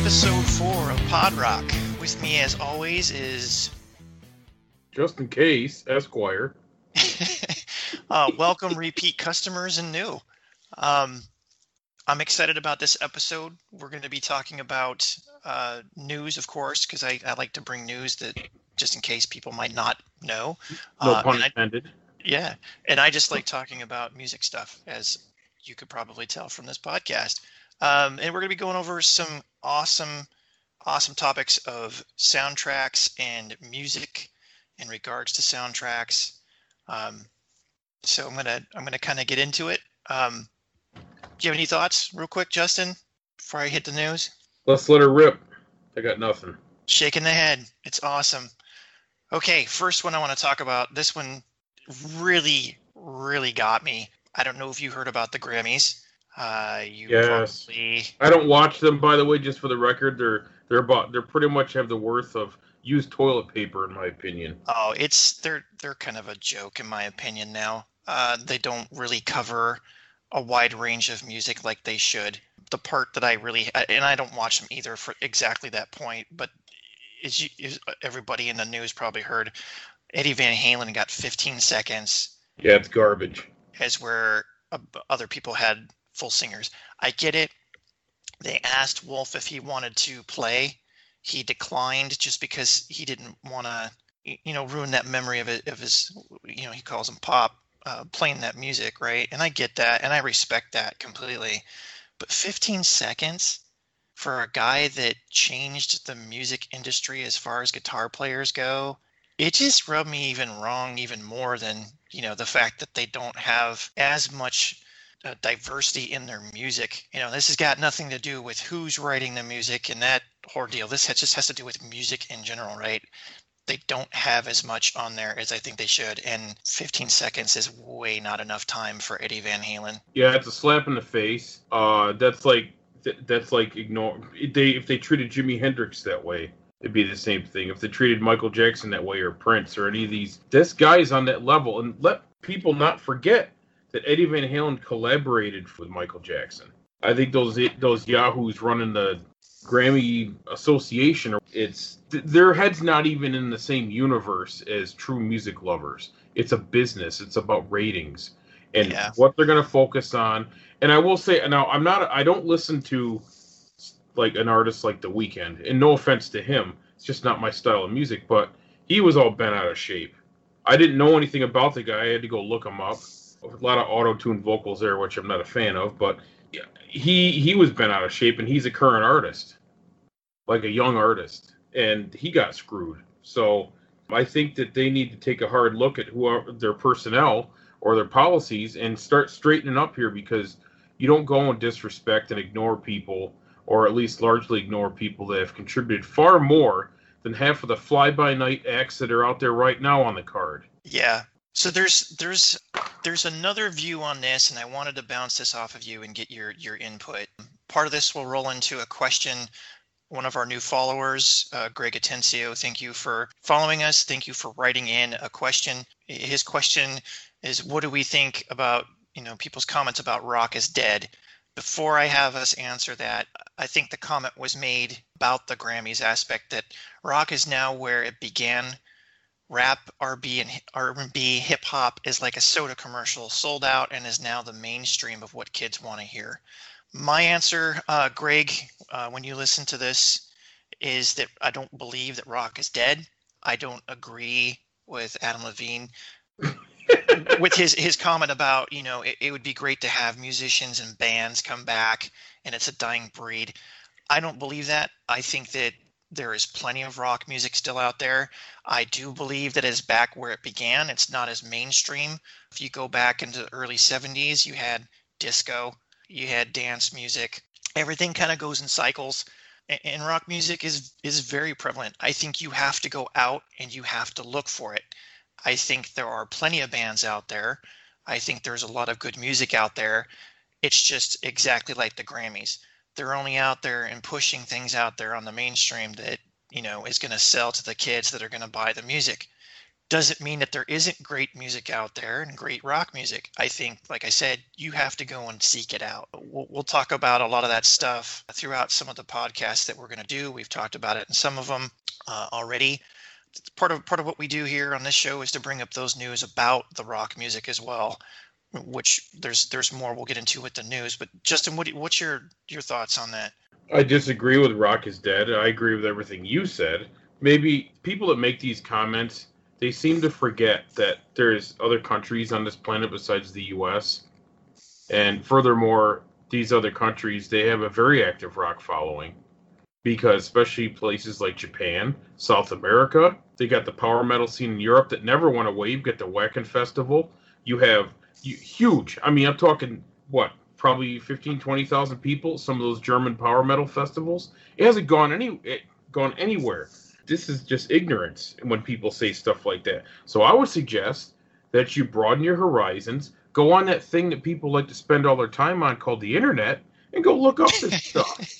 episode 4 of Pod Rock. With me, as always, is Justin Case, Esquire. welcome, repeat customers and new. I'm excited about this episode. We're going to be talking about news, of course, because I like to bring news that just in case people might not know. No pun intended. And I just like talking about music stuff, as you could probably tell from this podcast. And we're going to be going over some awesome topics of soundtracks and music in regards to soundtracks. So I'm gonna kind of get into it. Do you have any thoughts, real quick, Justin, before I hit the news? Let's let her rip. I got nothing. Shaking the head. It's awesome. Okay, first one I want to talk about. This one really, really got me. I don't know if you heard about the Grammys. Yes. Probably... I don't watch them, by the way, just for the record. They're pretty much have the worth of used toilet paper, in my opinion. Oh, they're kind of a joke, in my opinion. Now, they don't really cover a wide range of music like they should. The part that and I don't watch them either for exactly that point, but is everybody in the news probably heard Eddie Van Halen got 15 seconds. Yeah, it's garbage. As where other people had full singers. I get it. They asked Wolf if he wanted to play. He declined just because he didn't want to, ruin that memory of his, he calls him Pop, playing that music, right? And I get that, and I respect that completely. But 15 seconds for a guy that changed the music industry as far as guitar players go, it just rubbed me even more than, the fact that they don't have as much diversity in their music. This has got nothing to do with who's writing the music and that ordeal. This just has to do with music in general, right? They don't have as much on there as I think they should, and 15 seconds is way not enough time for Eddie Van Halen. Yeah, it's a slap in the face. That's like ignore. If they treated Jimi Hendrix that way, it'd be the same thing. If they treated Michael Jackson that way, or Prince, or any of these, this guy's on that level. And let people not forget that Eddie Van Halen collaborated with Michael Jackson. I think those yahoos running the Grammy Association, their head's not even in the same universe as true music lovers. It's a business. It's about ratings and what they're going to focus on. And I will say, now I don't listen to like an artist like The Weeknd, and no offense to him, it's just not my style of music, but he was all bent out of shape. I didn't know anything about the guy. I had to go look him up. A lot of auto-tuned vocals there, which I'm not a fan of, but he was bent out of shape, and he's a current artist, like a young artist, and he got screwed. So I think that they need to take a hard look at who are their personnel or their policies and start straightening up here, because you don't go and disrespect and ignore people, or at least largely ignore people that have contributed far more than half of the fly-by-night acts that are out there right now on the card. Yeah. So there's another view on this, and I wanted to bounce this off of you and get your input. Part of this will roll into a question. One of our new followers, Greg Atencio, thank you for following us. Thank you for writing in a question. His question is, what do we think about, people's comments about rock is dead? Before I have us answer that, I think the comment was made about the Grammys aspect that rock is now where it began. Rap, R&B, hip hop is like a soda commercial, sold out, and is now the mainstream of what kids want to hear. My answer, Greg, when you listen to this, is that I don't believe that rock is dead. I don't agree with Adam Levine with his comment about, it would be great to have musicians and bands come back and it's a dying breed. I don't believe that. I think that there is plenty of rock music still out there. I do believe that it's back where it began. It's not as mainstream. If you go back into the early 70s, you had disco, you had dance music. Everything kind of goes in cycles. And rock music is very prevalent. I think you have to go out and you have to look for it. I think there are plenty of bands out there. I think there's a lot of good music out there. It's just exactly like the Grammys. They're only out there and pushing things out there on the mainstream that, is going to sell to the kids that are going to buy the music. Doesn't mean that there isn't great music out there and great rock music. I think, like I said, you have to go and seek it out. We'll talk about a lot of that stuff throughout some of the podcasts that we're going to do. We've talked about it in some of them already. Part of what we do here on this show is to bring up those news about the rock music as well, which there's more we'll get into with the news. But Justin, what's your thoughts on that? I disagree with Rock is Dead. I agree with everything you said. Maybe people that make these comments, they seem to forget that there's other countries on this planet besides the U.S. And furthermore, these other countries, they have a very active rock following. Because especially places like Japan, South America, they got the power metal scene in Europe that never went away. You've got the Wacken Festival. You have huge. I mean, I'm talking, probably 15, 20,000 people, some of those German power metal festivals. It hasn't gone anywhere. This is just ignorance when people say stuff like that. So I would suggest that you broaden your horizons, go on that thing that people like to spend all their time on called the internet, and go look up this stuff.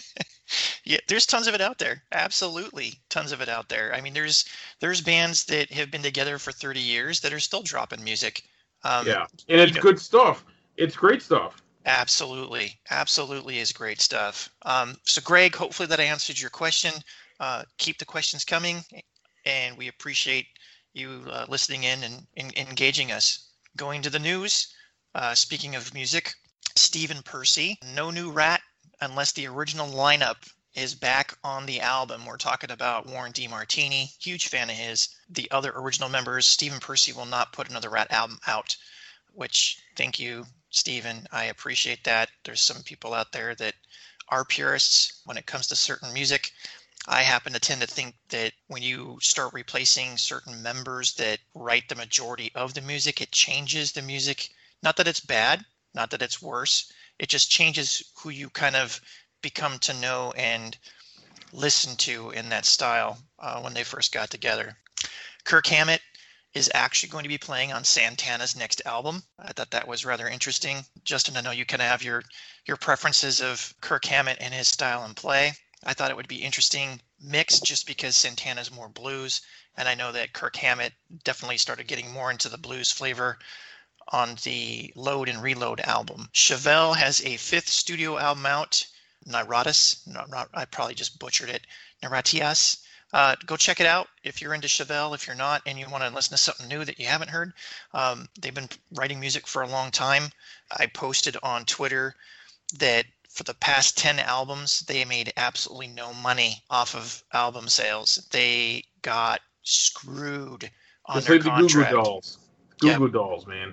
Yeah, there's tons of it out there. Absolutely, tons of it out there. I mean, there's bands that have been together for 30 years that are still dropping music. Yeah, and it's good stuff. It's great stuff. Absolutely is great stuff. So Greg, hopefully that answered your question. Keep the questions coming, and we appreciate you listening in and engaging us. Going to the news, speaking of music, Stephen Percy, no new Rat unless the original lineup is back on the album. We're talking about Warren DeMartini, huge fan of his. The other original members, Stephen Percy will not put another Rat album out, which, thank you, Stephen. I appreciate that. There's some people out there that are purists when it comes to certain music. I happen to tend to think that when you start replacing certain members that write the majority of the music, it changes the music. Not that it's bad, not that it's worse. It just changes who you kind of become to know and listen to in that style when they first got together. Kirk Hammett is actually going to be playing on Santana's next album. I thought that was rather interesting. Justin, I know you kind of have your preferences of Kirk Hammett and his style and play. I thought it would be interesting mix just because Santana's more blues, and I know that Kirk Hammett definitely started getting more into the blues flavor on the Load and Reload album. Chevelle has a 5th studio album out, Neurotis. I probably just butchered it. Neurotias. Go check it out if you're into Chevelle. If you're not and you want to listen to something new that you haven't heard, they've been writing music for a long time. I posted on Twitter that for the past 10 albums, they made absolutely no money off of album sales. They got screwed on Just their like the contract. Goo Goo Dolls. Goo Goo Dolls, man.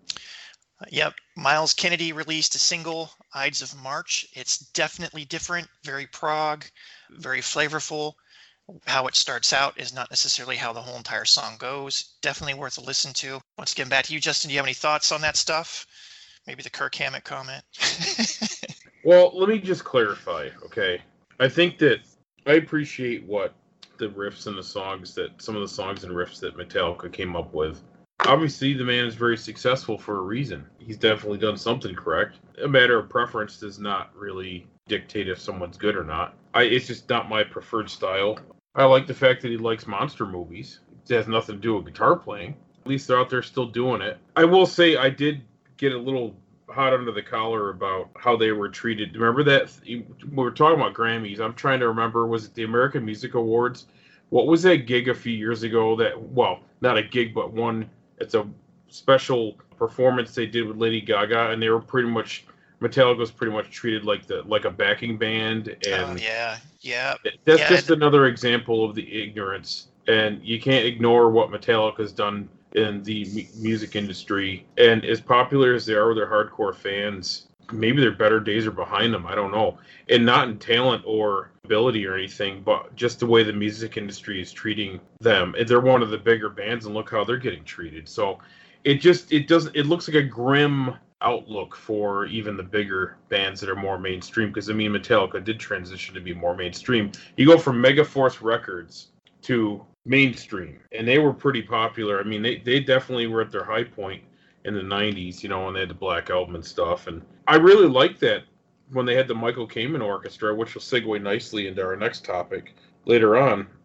Yep. Miles Kennedy released a single, Ides of March. It's definitely different, very prog, very flavorful. How it starts out is not necessarily how the whole entire song goes. Definitely worth a listen to. Once again, back to you, Justin. Do you have any thoughts on that stuff? Maybe the Kirk Hammett comment. Well, let me just clarify, okay? I think that I appreciate what the riffs and the songs that some of the songs and riffs that Metallica came up with. Obviously, the man is very successful for a reason. He's definitely done something correct. A matter of preference does not really dictate if someone's good or not. It's just not my preferred style. I like the fact that he likes monster movies. It has nothing to do with guitar playing. At least they're out there still doing it. I will say I did get a little hot under the collar about how they were treated. Remember that? We were talking about Grammys. I'm trying to remember, was it the American Music Awards? What was that gig a few years ago that, well, not a gig, but one, it's a special performance they did with Lady Gaga, and they were pretty much, Metallica was pretty much treated like a backing band. And yeah. That's just another example of the ignorance. And you can't ignore what Metallica's done in the music industry. And as popular as they are with their hardcore fans, maybe their better days are behind them. I don't know. And not in talent or ability or anything, but just the way the music industry is treating them. And they're one of the bigger bands, and look how they're getting treated. So it looks like a grim outlook for even the bigger bands that are more mainstream. Because, I mean, Metallica did transition to be more mainstream. You go from Megaforce Records to mainstream, and they were pretty popular. I mean, they definitely were at their high point in the 90s, you know, when they had the Black Album and stuff. And I really liked that when they had the Michael Kamen Orchestra, which will segue nicely into our next topic later on.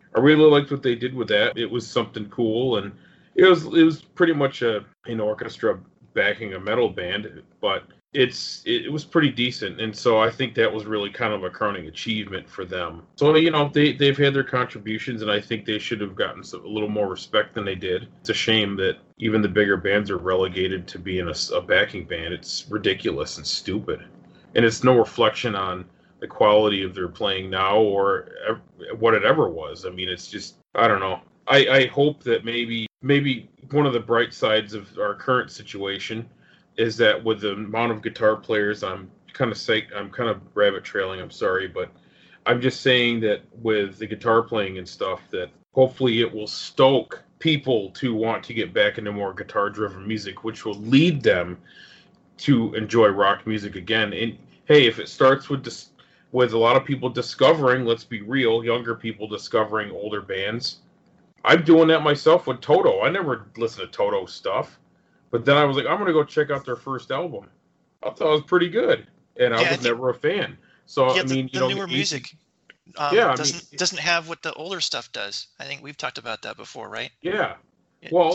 I really liked what they did with that. It was something cool, and it was pretty much an orchestra backing a metal band, but it was pretty decent, and so I think that was really kind of a crowning achievement for them. So they've had their contributions, and I think they should have gotten a little more respect than they did. It's a shame that even the bigger bands are relegated to being a backing band. It's ridiculous and stupid, and it's no reflection on the quality of their playing now or what it ever was. I mean, it's just, I don't know. I hope that maybe one of the bright sides of our current situation is that with the amount of guitar players, I'm kind of rabbit trailing, I'm sorry, but I'm just saying that with the guitar playing and stuff, that hopefully it will stoke people to want to get back into more guitar driven music, which will lead them to enjoy rock music again. And hey, if it starts with a lot of people discovering, let's be real, younger people discovering older bands. I'm doing that myself with Toto. I never listened to Toto stuff, but then I was like, I'm going to go check out their first album. I thought it was pretty good, and I was never a fan. So, yeah, I mean, the newer music doesn't have what the older stuff does. I think we've talked about that before, right? Yeah. Well,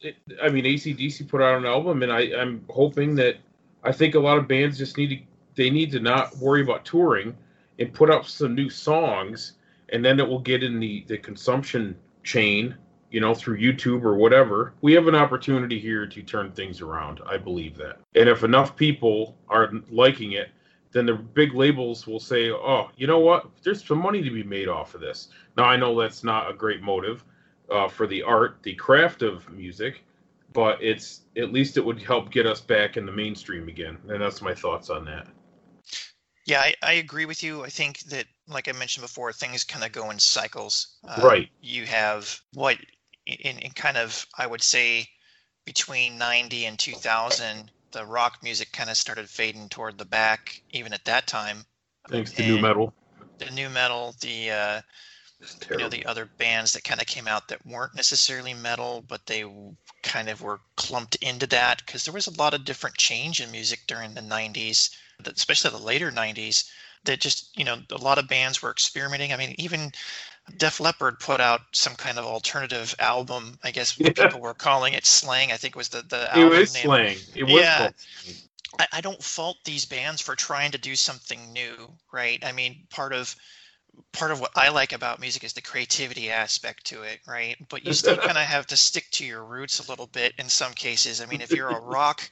AC/DC put out an album, and I'm hoping that, I think a lot of bands just need to not worry about touring and put up some new songs, and then it will get in the consumption chain, through YouTube or whatever. We have an opportunity here to turn things around. I believe that. And if enough people are liking it, then the big labels will say, oh, you know what? There's some money to be made off of this. Now, I know that's not a great motive for the art, the craft of music, but at least it would help get us back in the mainstream again. And that's my thoughts on that. Yeah, I agree with you. I think that, like I mentioned before, things kind of go in cycles. Right. You have what in kind of, I would say, between 90 and 2000, the rock music kind of started fading toward the back, even at that time. Thanks to new metal. The new metal, the other bands that kind of came out that weren't necessarily metal, but they kind of were clumped into that because there was a lot of different change in music during the 90s, especially the later 90s, that just, a lot of bands were experimenting. I mean, even Def Leppard put out some kind of alternative album. I guess people were calling it Slang, I think was the album name. It was Slang. It was called Slang. I don't fault these bands for trying to do something new, right? I mean, part of what I like about music is the creativity aspect to it, right? But you still kind of have to stick to your roots a little bit in some cases. I mean, if you're a rock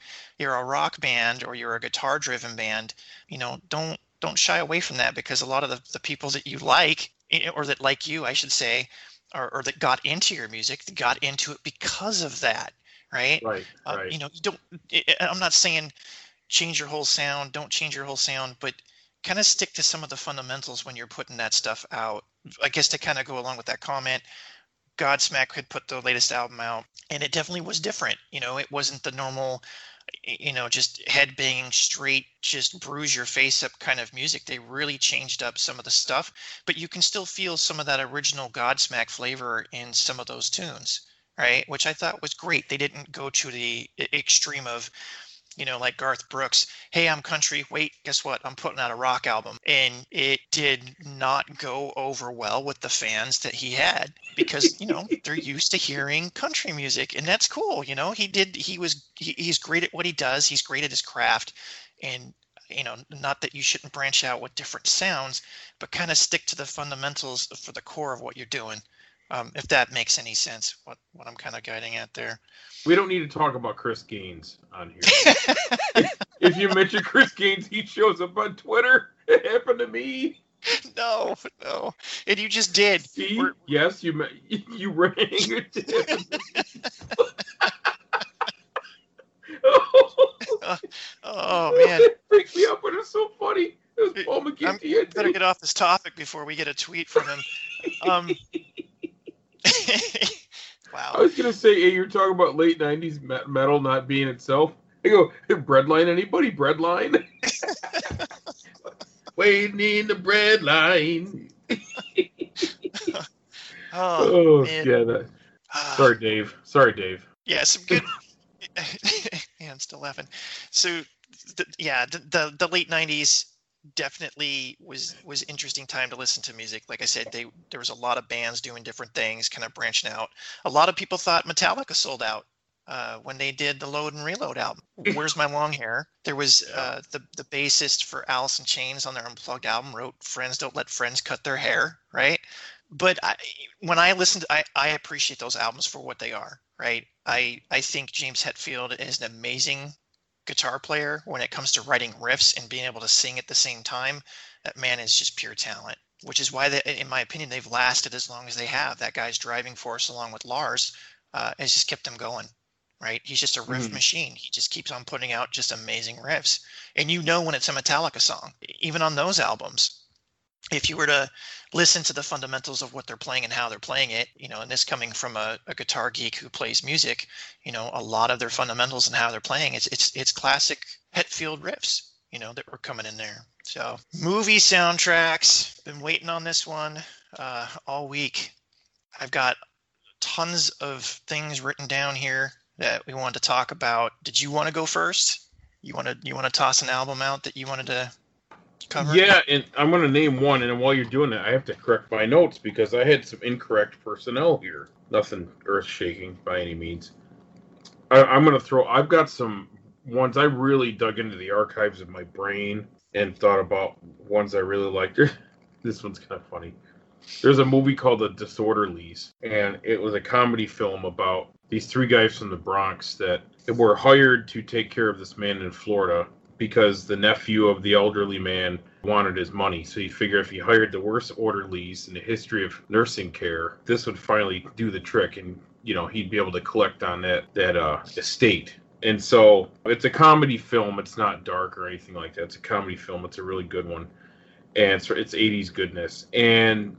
band or you're a guitar-driven band, don't shy away from that, because a lot of the people that you like, or that like you, I should say, or that got into your music, got into it because of that, right? Right. You don't. I'm not saying change your whole sound. Don't change your whole sound, but kind of stick to some of the fundamentals when you're putting that stuff out. I guess to kind of go along with that comment, Godsmack had put the latest album out, and it definitely was different. It wasn't the normal, just headbanging straight, just bruise your face up kind of music. They really changed up some of the stuff, but you can still feel some of that original Godsmack flavor in some of those tunes, right? Which I thought was great. They didn't go to the extreme of, like Garth Brooks, hey, I'm country. Wait, guess what? I'm putting out a rock album. And it did not go over well with the fans that he had, because, they're used to hearing country music, and that's cool. He's great at what he does. He's great at his craft. And, not that you shouldn't branch out with different sounds, but kind of stick to the fundamentals for the core of what you're doing. If that makes any sense, what I'm kind of guiding at there. We don't need to talk about Chris Gaines on here. If you mention Chris Gaines, he shows up on Twitter. It happened to me. No. And you just did. See? Yes, you rang it. Oh, man. It freaked me out, but it's so funny. It was Paul McGinty. I better get off this topic before we get a tweet from him. Wow. I was going to say, hey, you're talking about late 90s metal not being itself. I go, breadline, anybody? Breadline? Waiting in the breadline. Man. Yeah. Sorry, Dave. Yeah, some good. Yeah, I'm still laughing. So, the late 90s, definitely was interesting time to listen to music. Like I said, there was a lot of bands doing different things, kind of branching out. A lot of people thought Metallica sold out when they did the Load and Reload album. Where's My Long Hair? There was Yeah. the bassist for Alice in Chains on their Unplugged album wrote "Friends Don't Let Friends Cut Their Hair," right? But when I listened, I appreciate those albums for what they are, right? I think James Hetfield is an amazing guitar player when it comes to writing riffs and being able to sing at the same time. That man is just pure talent, which is why, in my opinion, they've lasted as long as they have. That guy's driving force, along with Lars, has just kept them going. Right? He's just a riff Mhm. machine. He just keeps on putting out just amazing riffs, and you know when it's a Metallica song, even on those albums. If you were to listen to the fundamentals of what they're playing and how they're playing it, and this coming from a guitar geek who plays music, a lot of their fundamentals and how they're playing, it's classic Hetfield riffs, that were coming in there. So movie soundtracks, been waiting on this one all week. I've got tons of things written down here that we wanted to talk about. Did you want to go first? You want to toss an album out that you wanted to cover? Yeah, and I'm going to name one, and while you're doing it, I have to correct my notes because I had some incorrect personnel here. Nothing earth-shaking by any means. I'm going to throw. I've got some ones I really dug into the archives of my brain and thought about ones I really liked. This one's kind of funny. There's a movie called The Disorderlies, and it was a comedy film about these three guys from the Bronx that were hired to take care of this man in Florida because the nephew of the elderly man wanted his money. So you figure if he hired the worst orderlies in the history of nursing care, this would finally do the trick, and he'd be able to collect on that estate. And so it's a comedy film. It's not dark or anything like that. It's a comedy film. It's a really good one, and so it's 80s goodness. And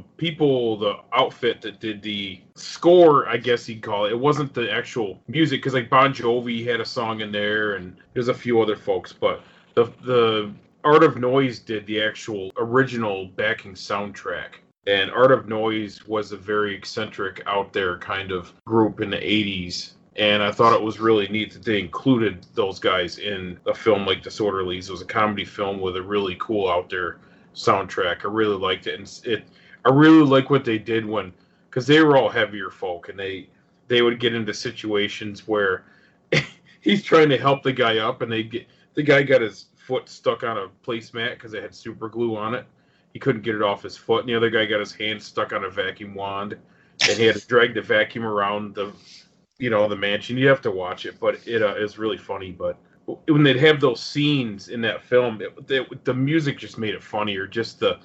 the outfit that did the score, I guess you'd call it wasn't the actual music, because like Bon Jovi had a song in there and there's a few other folks, but the Art of Noise did the actual original backing soundtrack. And Art of Noise was a very eccentric, out there kind of group in the 80s, and I thought it was really neat that they included those guys in a film like Disorderlies. It was a comedy film with a really cool out there soundtrack. I really liked it, and I really like what they did because they were all heavier folk, and they would get into situations where he's trying to help the guy up, and the guy got his foot stuck on a placemat because it had super glue on it. He couldn't get it off his foot, and the other guy got his hand stuck on a vacuum wand, and he had to drag the vacuum around the mansion. You have to watch it, but it is really funny. But when they'd have those scenes in that film, the music just made it funnier. Just the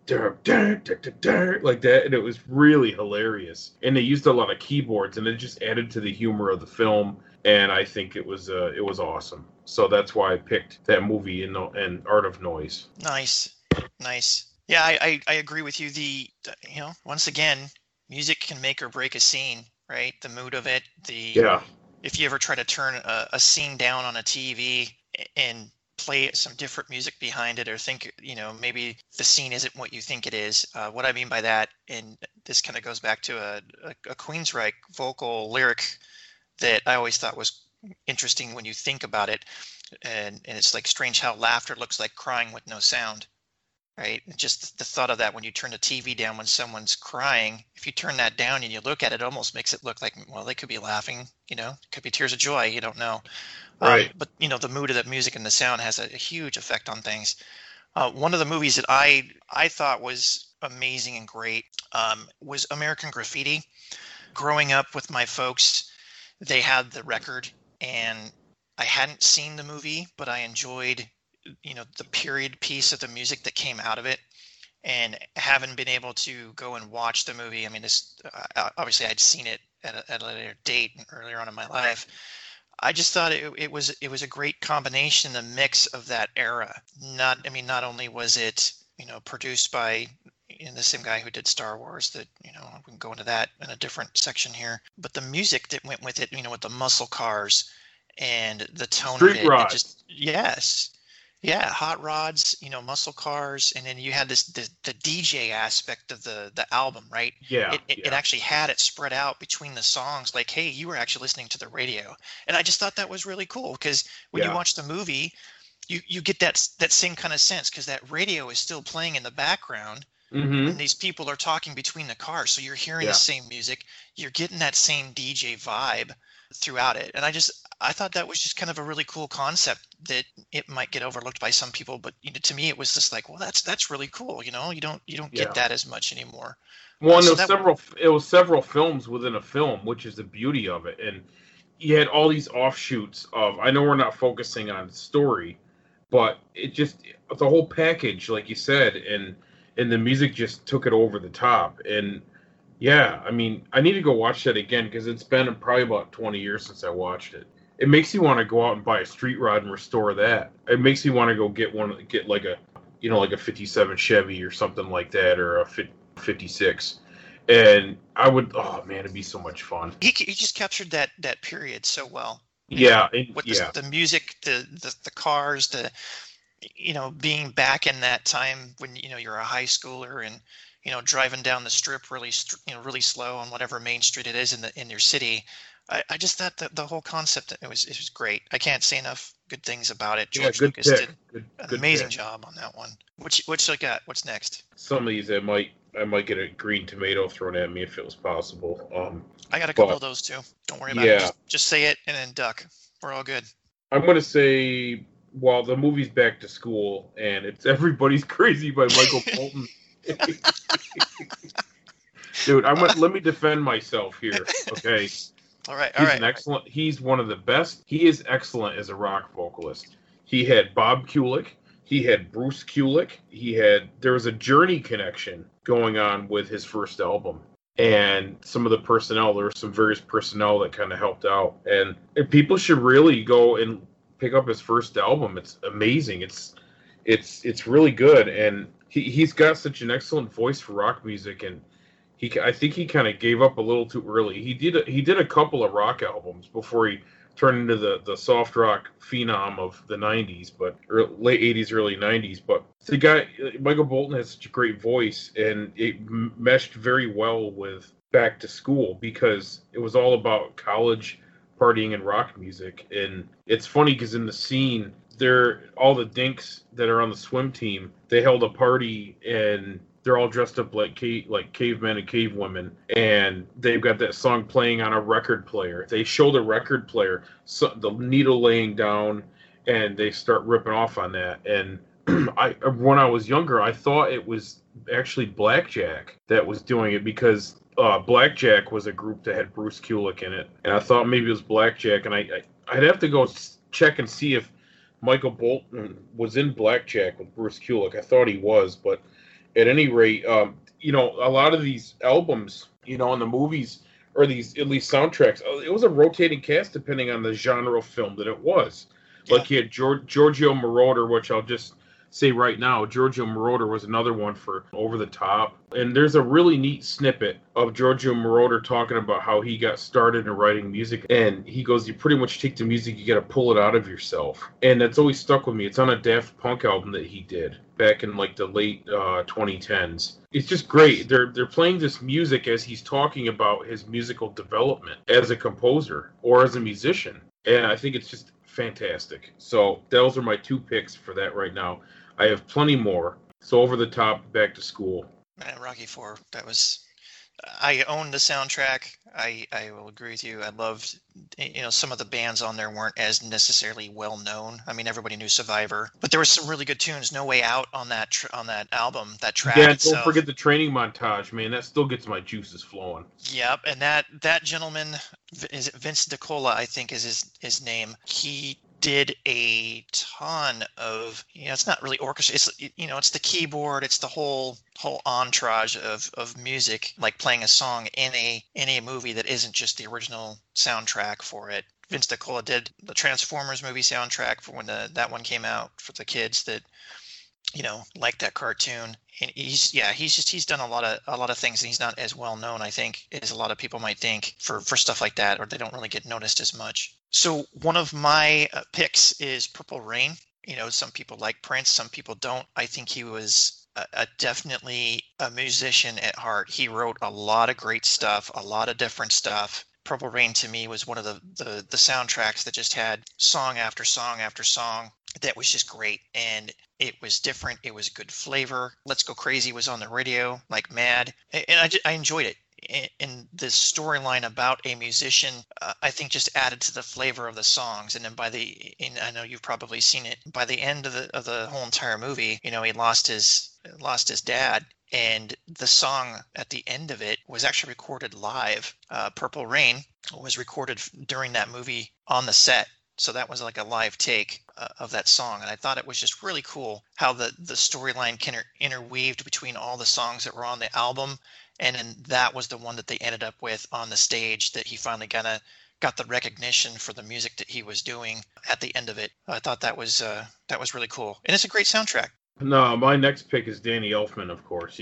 like that, and it was really hilarious. And they used a lot of keyboards, and it just added to the humor of the film. And I think it was awesome. So that's why I picked that movie and Art of Noise. Nice, nice. Yeah, I agree with you. Once again, music can make or break a scene, right? The mood of it. Yeah, If you ever try to turn a scene down on a TV and play some different music behind it, or think, maybe the scene isn't what you think it is. What I mean by that, and this kind of goes back to a Queensryche vocal lyric that I always thought was interesting when you think about it. And it's like strange how laughter looks like crying with no sound, right? Just the thought of that when you turn the TV down when someone's crying, if you turn that down and you look at it, it almost makes it look like, well, they could be laughing, it could be tears of joy, you don't know. right. But the mood of the music and the sound has a huge effect on things. One of the movies that I thought was amazing and great was American Graffiti. Growing up with my folks, they had the record, and I hadn't seen the movie, but I enjoyed, the period piece of the music that came out of it. And having been able to go and watch the movie, I mean, this obviously I'd seen it at a later date earlier on in my life. I just thought it was a great combination, the mix of that era. Not only was it, produced by the same guy who did Star Wars, that, we can go into that in a different section here, but the music that went with it, with the muscle cars and the tone of Street it, Rods. yes. Yeah, hot rods, muscle cars, and then you had the DJ aspect of the album, right? Yeah, It yeah. actually had it spread out between the songs, like, hey, you were actually listening to the radio. And I just thought that was really cool, because when you Yeah. watch the movie, you get that same kind of sense because that radio is still playing in the background when these people are talking between the cars. So you're hearing the same music, you're getting that same DJ vibe throughout it. And I thought that was just kind of a really cool concept that it might get overlooked by some people, but to me it was just like, well, that's really cool. You don't get that as much anymore. Well, it was several films within a film, which is the beauty of it. And you had all these offshoots of, I know we're not focusing on story, but the whole package, like you said, and the music just took it over the top. And yeah, I mean, I need to go watch that again because it's been probably about 20 years since I watched it. It makes you want to go out and buy a street rod and restore that. It makes you want to go get like a 57 Chevy or something like that, or a 56. And I would, oh man, it'd be so much fun. He just captured that period so well. Yeah, with the music, the cars, being back in that time when you're a high schooler and driving down the strip really slow on whatever main street it is in your city. I just thought that the whole concept it was great. I can't say enough good things about it. George Lucas did an amazing job on that one. Which I got? What's next? Some of these I might get a green tomato thrown at me if it was possible. I got a couple of those too. Don't worry about it. Just say it and then duck. We're all good. I'm gonna say, well, the movie's Back to School, and it's Everybody's Crazy by Michael Bolton. Dude, let me defend myself here, okay? All right. He's one of the best. He is excellent as a rock vocalist. He had Bob Kulick. He had Bruce Kulick. There was a Journey connection going on with his first album. And some of the personnel, there were some various personnel that kind of helped out. And people should really go and pick up his first album. It's amazing. It's really good. And he's got such an excellent voice for rock music. And I think he kind of gave up a little too early. He did a couple of rock albums before he turned into the soft rock phenom of the 90s, but late 80s, early 90s. But the guy, Michael Bolton, has such a great voice, and it meshed very well with Back to School because it was all about college partying and rock music. And it's funny because in the scene, all the dinks that are on the swim team, they held a party and they're all dressed up like cavemen and cavewomen, and they've got that song playing on a record player. They show the record player, the needle laying down, and they start ripping off on that. And when I was younger, I thought it was actually Blackjack that was doing it because Blackjack was a group that had Bruce Kulick in it, and I thought maybe it was Blackjack. And I'd have to go check and see if Michael Bolton was in Blackjack with Bruce Kulick. I thought he was, but at any rate, a lot of these albums, in the movies or these at least soundtracks, it was a rotating cast depending on the genre of film that it was. Yeah. Like you had Giorgio Moroder, which I'll just say right now, Giorgio Moroder was another one for Over the Top. And there's a really neat snippet of Giorgio Moroder talking about how he got started in writing music. And he goes, you pretty much take the music, you got to pull it out of yourself. And that's always stuck with me. It's on a Daft Punk album that he did back in like the late 2010s. It's just great. They're playing this music as he's talking about his musical development as a composer or as a musician. And I think it's just fantastic. So those are my two picks for that right now. I have plenty more. So Over the Top, Back to School. Man, Rocky IV, I own the soundtrack. I will agree with you. I loved, some of the bands on there weren't as necessarily well known. I mean, everybody knew Survivor, but there were some really good tunes. No Way Out on that album, that track. Yeah, don't forget the training montage, man. That still gets my juices flowing. Yep, and that gentleman, is it Vince DiCola, I think is his name. He did a ton of, it's not really orchestra. It's, it's the keyboard. It's the whole entourage of music, like playing a song in a movie that isn't just the original soundtrack for it. Vince DiCola did the Transformers movie soundtrack for when that one came out for the kids that, like that cartoon. And he's done a lot of things, and he's not as well known, I think, as a lot of people might think for stuff like that, or they don't really get noticed as much. So one of my picks is Purple Rain. Some people like Prince, some people don't. I think he was definitely a musician at heart. He wrote a lot of great stuff, a lot of different stuff. Purple Rain to me was one of the soundtracks that just had song after song after song. that was just great. And it was different. It was good flavor. Let's Go Crazy was on the radio like mad. And I enjoyed it. And the storyline about a musician, I think, just added to the flavor of the songs. And then and I know you've probably seen it, by the end of the whole entire movie, he lost his dad. And the song at the end of it was actually recorded live. Purple Rain was recorded during that movie on the set. So that was like a live take of that song. And I thought it was just really cool how the storyline interweaved between all the songs that were on the album. And then that was the one that they ended up with on the stage, that he finally got the recognition for the music that he was doing at the end of it. I thought that was really cool. And it's a great soundtrack. No, my next pick is Danny Elfman, of course.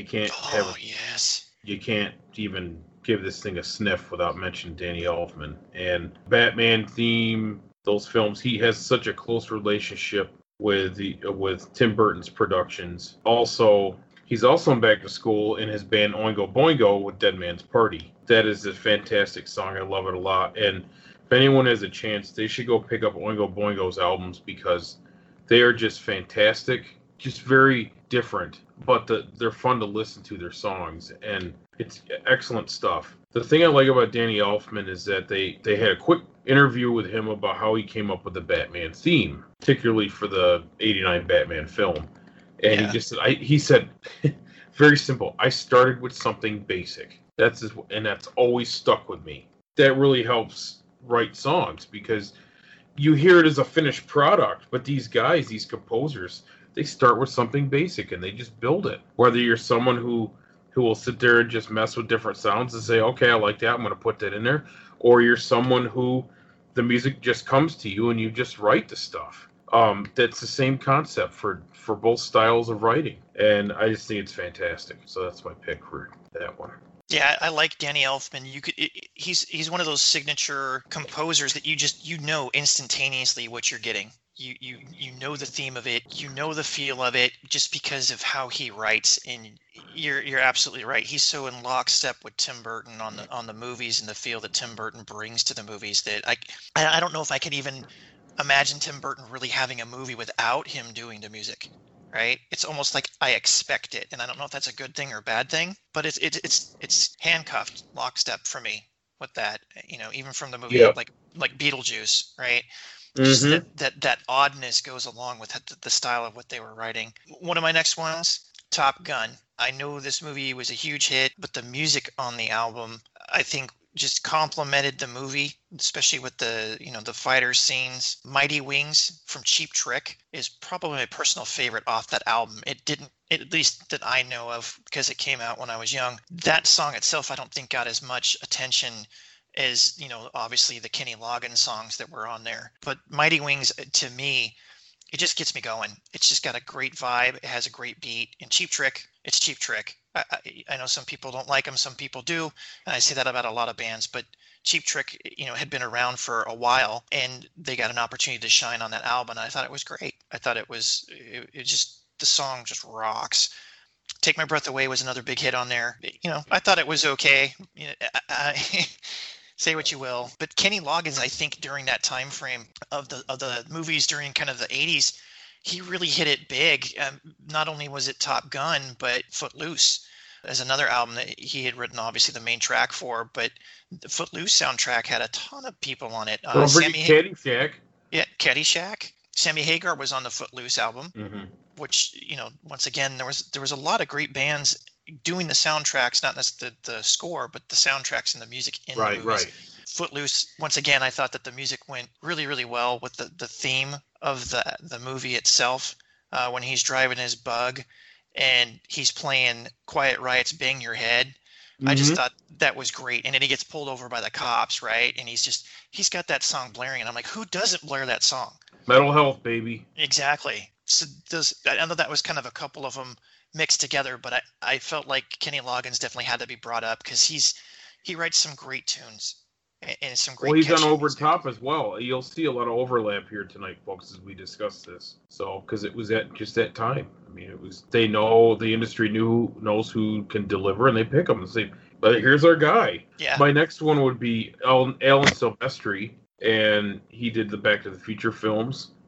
Yes. You can't even give this thing a sniff without mentioning Danny Elfman. And Batman theme, those films, he has such a close relationship with Tim Burton's productions. Also, he's also in Back to School in his band Oingo Boingo with Dead Man's Party. That is a fantastic song. I love it a lot. And if anyone has a chance, they should go pick up Oingo Boingo's albums, because they are just fantastic. Just very different, but they're fun to listen to, their songs, and it's excellent stuff. The thing I like about Danny Elfman is that they had a quick interview with him about how he came up with the Batman theme, particularly for the '89 Batman film. And he said, very simple, I started with something basic. That's always stuck with me. That really helps write songs, because you hear it as a finished product, but these guys, these composers, they start with something basic and they just build it. Whether you're someone who will sit there and just mess with different sounds and say, okay, I like that, I'm going to put that in there, or you're someone who the music just comes to you and you just write the stuff. That's the same concept for both styles of writing, and I just think it's fantastic. So that's my pick for that one. Yeah, I like Danny Elfman. He's one of those signature composers that you know instantaneously what you're getting. You know the theme of it, you know the feel of it, just because of how he writes. And you're absolutely right. He's so in lockstep with Tim Burton on the movies and the feel that Tim Burton brings to the movies that I don't know if I could even imagine Tim Burton really having a movie without him doing the music. Right? It's almost like I expect it, and I don't know if that's a good thing or bad thing, but it's handcuffed lockstep for me with that. Even from the movie, like Beetlejuice, right? Just that oddness goes along with the style of what they were writing. One of my next ones, Top Gun. I know this movie was a huge hit, but the music on the album, I think, just complemented the movie, especially with the fighter scenes. Mighty Wings from Cheap Trick is probably my personal favorite off that album. It didn't, at least that I know of, because it came out when I was young. That song itself, I don't think got as much attention as, obviously the Kenny Loggins songs that were on there. But Mighty Wings, to me, it just gets me going. It's just got a great vibe. It has a great beat. And Cheap Trick, it's Cheap Trick. I know some people don't like them, some people do, and I say that about a lot of bands, but Cheap Trick, had been around for a while, and they got an opportunity to shine on that album, and I thought it was great. I thought it just, the song just rocks. Take My Breath Away was another big hit on there. I thought it was okay. Say what you will, but Kenny Loggins, I think during that time frame of the movies during kind of the 80s, he really hit it big. Not only was it Top Gun, but Footloose as another album that he had written, obviously, the main track for. But the Footloose soundtrack had a ton of people on it. Caddyshack. Yeah, Caddyshack. Sammy Hagar was on the Footloose album, which, once again, there was a lot of great bands doing the soundtracks, not necessarily the score, but the soundtracks and the music in the movies. Right. Footloose, once again, I thought that the music went really, really well with the theme of the movie itself. When he's driving his bug and he's playing Quiet Riot's Bang Your Head, I just thought that was great. And then he gets pulled over by the cops, right? And he's got that song blaring, and I'm like, who doesn't blare that song? Mental Health, baby. Exactly. So I know that was kind of a couple of them mixed together, but I felt like Kenny Loggins definitely had to be brought up, because he writes some great tunes. And some great. Well, he's on Over Top as well. You'll see a lot of overlap here tonight, folks, as we discuss this. So, because it was at just that time. I mean, they know, the industry knows who can deliver, and they pick them and say, "But here's our guy." Yeah. My next one would be Alan Silvestri, and he did the Back to the Future films.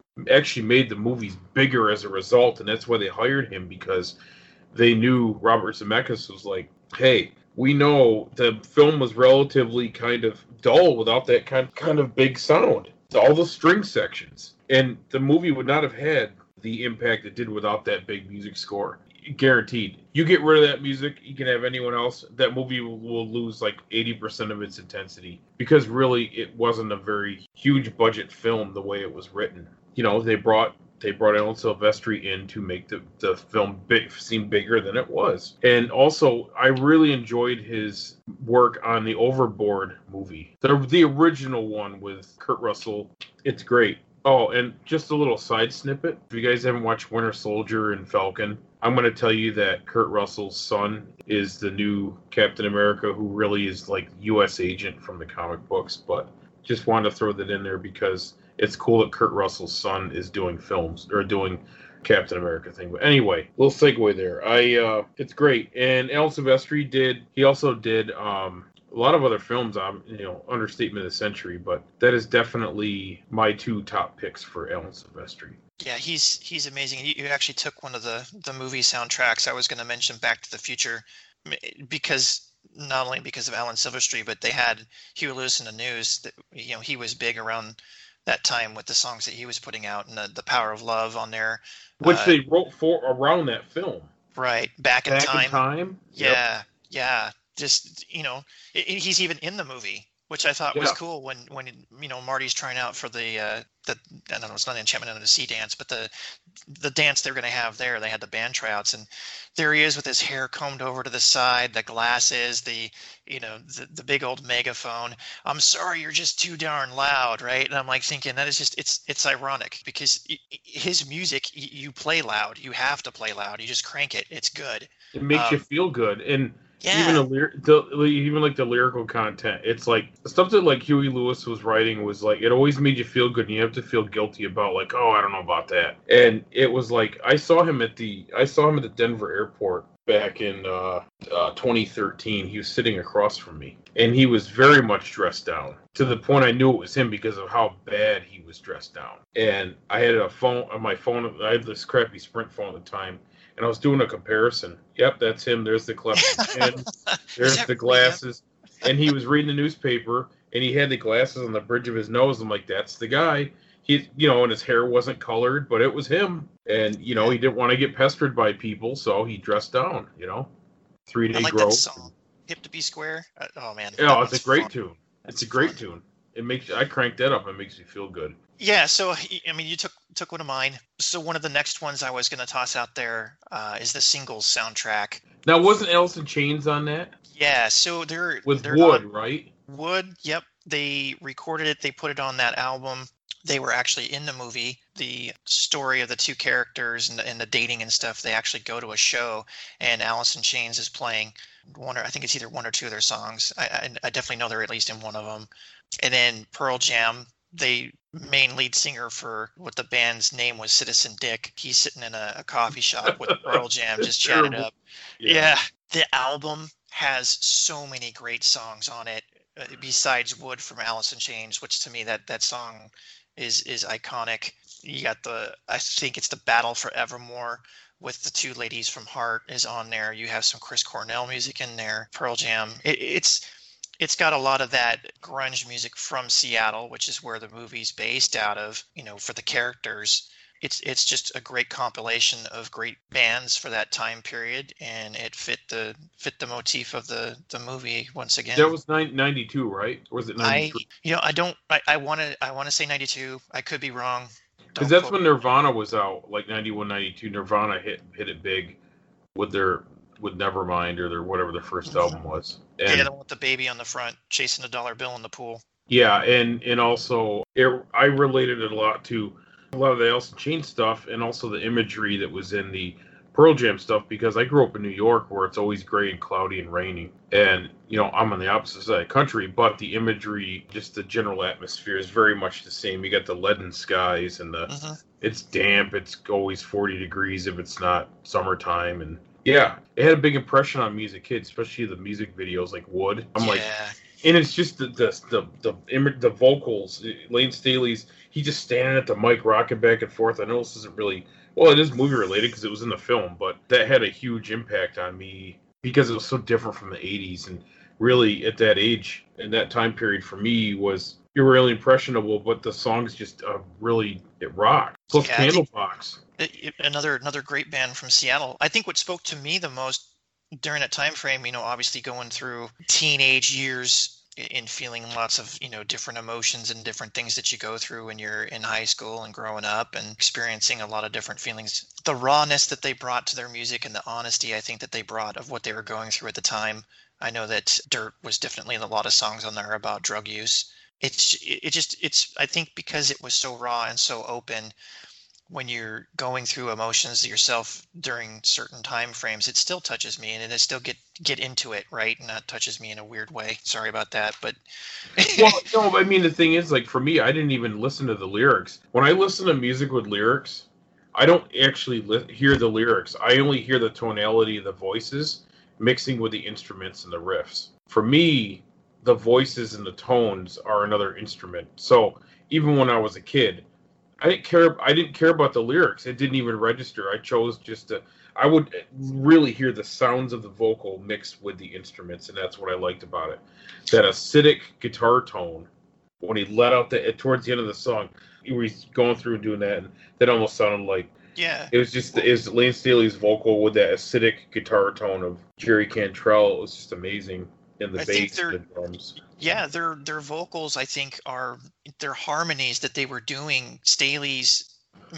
actually made the movies bigger as a result, and that's why they hired him, because they knew Robert Zemeckis was like, hey, we know the film was relatively kind of dull without that kind of big sound. It's all the string sections. And the movie would not have had the impact it did without that big music score. Guaranteed. You get rid of that music, you can have anyone else, that movie will lose like 80% of its intensity, because really it wasn't a very huge budget film the way it was written. You know, they brought Alan Silvestri in to make the film seem bigger than it was. And also, I really enjoyed his work on the Overboard movie, the original one with Kurt Russell. It's great. Oh, and just a little side snippet. If you guys haven't watched Winter Soldier and Falcon, I'm going to tell you that Kurt Russell's son is the new Captain America, who really is like U.S. agent from the comic books. But just wanted to throw that in there because it's cool that Kurt Russell's son is doing films, or doing Captain America thing. But anyway, little segue there. It's great. And Alan Silvestri also did a lot of other films, understatement of the century, but that is definitely my two top picks for Alan Silvestri. Yeah, he's amazing. You actually took one of the movie soundtracks I was going to mention, Back to the Future, because not only because of Alan Silvestri, but they had Huey Lewis in the News. That, he was big around that time with the songs that he was putting out, and the Power of Love on there, which they wrote for around that film. Right, Back in Time. Yeah, yep. Yeah. Just, he's even in the movie, which I thought was cool when Marty's trying out for the I don't know, it's not Enchantment Under the Sea dance, but the dance they're going to have there. They had the band tryouts, and there he is with his hair combed over to the side, the glasses, the big old megaphone. I'm sorry, you're just too darn loud, right? And I'm like thinking that is just it's ironic, because his music, you play loud, you have to play loud, you just crank it, it's good. It makes you feel good, and yeah. Even like the lyrical content, it's like stuff that like Huey Lewis was writing was like, it always made you feel good, and you have to feel guilty about like, oh, I don't know about that. And it was like, I saw him at the Denver airport back in 2013. He was sitting across from me, and he was very much dressed down, to the point I knew it was him because of how bad he was dressed down. And I had my phone. I had this crappy Sprint phone at the time, and I was doing a comparison. Yep, that's him. There's the cleft chin. There's the glasses. And he was reading the newspaper, and he had the glasses on the bridge of his nose. I'm like, that's the guy. He, and his hair wasn't colored, but it was him. And, he didn't want to get pestered by people, so he dressed down, 3 Day I like Growth. That song, Hip to Be Square. Oh, man. Yeah, it's a great tune. It's a great tune. I cranked that up. It makes me feel good. Yeah, so you took one of mine. So one of the next ones I was going to toss out there is the Singles soundtrack. Now, wasn't Alice in Chains on that? Yeah, so they're Wood, right? Wood, yep. They recorded it. They put it on that album. They were actually in the movie. The story of the two characters and the dating and stuff. They actually go to a show, and Alice in Chains is playing I think it's either one or two of their songs. I definitely know they're at least in one of them. And then Pearl Jam, the main lead singer for what the band's name was, Citizen Dick. He's sitting in a coffee shop with Pearl Jam, just chatting up. Yeah. The album has so many great songs on it, besides Wood from Alice in Chains, which to me that song is iconic. You got I think it's the Battle for Evermore with the two ladies from Heart is on there. You have some Chris Cornell music in there. Pearl Jam. It's got a lot of that grunge music from Seattle, which is where the movie's based out of, for the characters. It's just a great compilation of great bands for that time period, and it fit the motif of the movie once again. That was 92, right? Or was it 93? I want to say 92. I could be wrong. Because that's when Nirvana was out, like 91, 92. Nirvana hit it big with Nevermind, or their whatever their first album was. And, the one with the baby on the front chasing a dollar bill in the pool. Yeah, and also I related it a lot to a lot of the Alice in Chains stuff, and also the imagery that was in the Pearl Jam stuff, because I grew up in New York where it's always gray and cloudy and rainy. And, I'm on the opposite side of the country, but the imagery, just the general atmosphere is very much the same. You got the leaden skies, and it's damp. It's always 40 degrees if it's not summertime. And yeah, it had a big impression on me as a kid, especially the music videos like Wood. I'm like, And it's just the vocals. Lane Staley's, he just standing at the mic, rocking back and forth. I know this isn't really, well, it is movie related because it was in the film, but that had a huge impact on me because it was so different from the '80s. And really, at that age and that time period for me was, you're really impressionable, but the songs just really, it rocked. Plus, Yeah, I think Candlebox. another great band from Seattle. I think what spoke to me the most during that time frame, obviously going through teenage years and feeling lots of, different emotions and different things that you go through when you're in high school and growing up and experiencing a lot of different feelings. The rawness that they brought to their music and the honesty I think that they brought of what they were going through at the time. I know that Dirt was definitely in a lot of songs on there about drug use. It's I think because it was so raw and so open, when you're going through emotions yourself during certain time frames, it still touches me, and it still get into it, right? And that touches me in a weird way. Sorry about that, but Well, no, I mean, the thing is, like, for me, I didn't even listen to the lyrics. When I listen to music with lyrics, I don't actually hear the lyrics. I only hear the tonality of the voices mixing with the instruments and the riffs. For me, the voices and the tones are another instrument. So even when I was a kid, I didn't care. I didn't care about the lyrics. It didn't even register. I chose just to. I would really hear the sounds of the vocal mixed with the instruments, and that's what I liked about it. That acidic guitar tone when he let out towards the end of the song, he was going through and doing that, and that almost sounded like yeah. it was just is Lane Staley's vocal with that acidic guitar tone of Jerry Cantrell. It was just amazing, and the I think bass and the drums. yeah, their vocals, I think, are their harmonies that they were doing. Staley's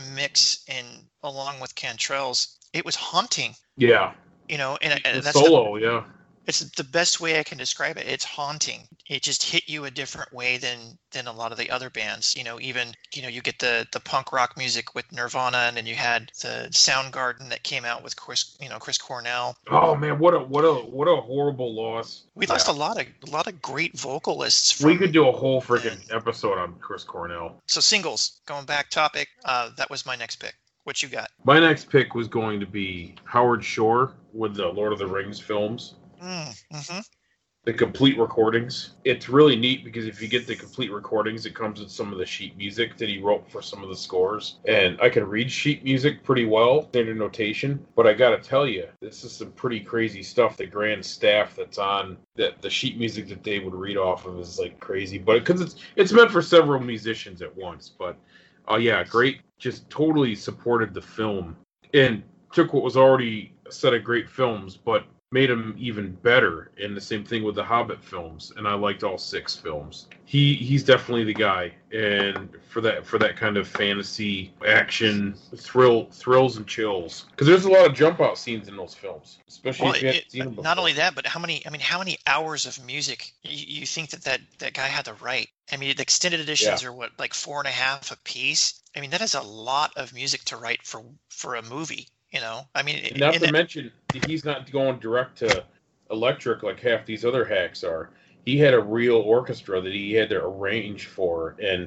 mix and along with Cantrell's, it was haunting. Yeah, And the that's solo. Yeah. it's the best way I can describe it. It's haunting. It just hit you a different way than a lot of the other bands. Even you get the punk rock music with Nirvana, and then you had the Soundgarden that came out with Chris Cornell. Oh man, what a horrible loss. We lost a lot of great vocalists We from. could do a whole freaking episode on Chris Cornell. So singles, going back topic, that was my next pick. What you got? My next pick was going to be Howard Shore with the Lord of the Rings films. Mm-hmm. The complete recordings. It's really neat because if you get the complete recordings, it comes with some of the sheet music that he wrote for some of the scores. And I can read sheet music pretty well, standard notation. But I gotta tell you, this is some pretty crazy stuff. The grand staff that's on the sheet music that they would read off of is like crazy. But because it's meant for several musicians at once. But yeah, great. Just totally supported the film and took what was already a set of great films, but made them even better. And the same thing with the Hobbit films, and I liked all 6 films. He's definitely the guy, and for that kind of fantasy action thrills and chills, because there's a lot of jump out scenes in those films, especially if you haven't seen them before. Not only that, but how many hours of music you think that guy had to write? I mean, the extended editions are what, like 4.5 a piece. I mean, that is a lot of music to write for a movie. I mean, not to mention, he's not going direct to electric like half these other hacks are. He had a real orchestra that he had to arrange for, and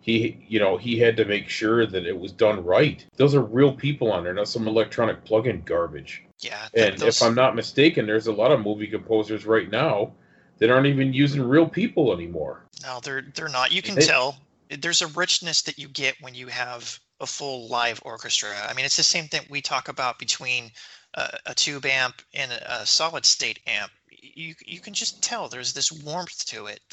he had to make sure that it was done right. Those are real people on there, not some electronic plug-in garbage. Yeah. And if I'm not mistaken, there's a lot of movie composers right now that aren't even using real people anymore. No, they're not. You can tell there's a richness that you get when you have a full live orchestra. I mean, it's the same thing we talk about between a tube amp and a solid state amp. You can just tell there's this warmth to it.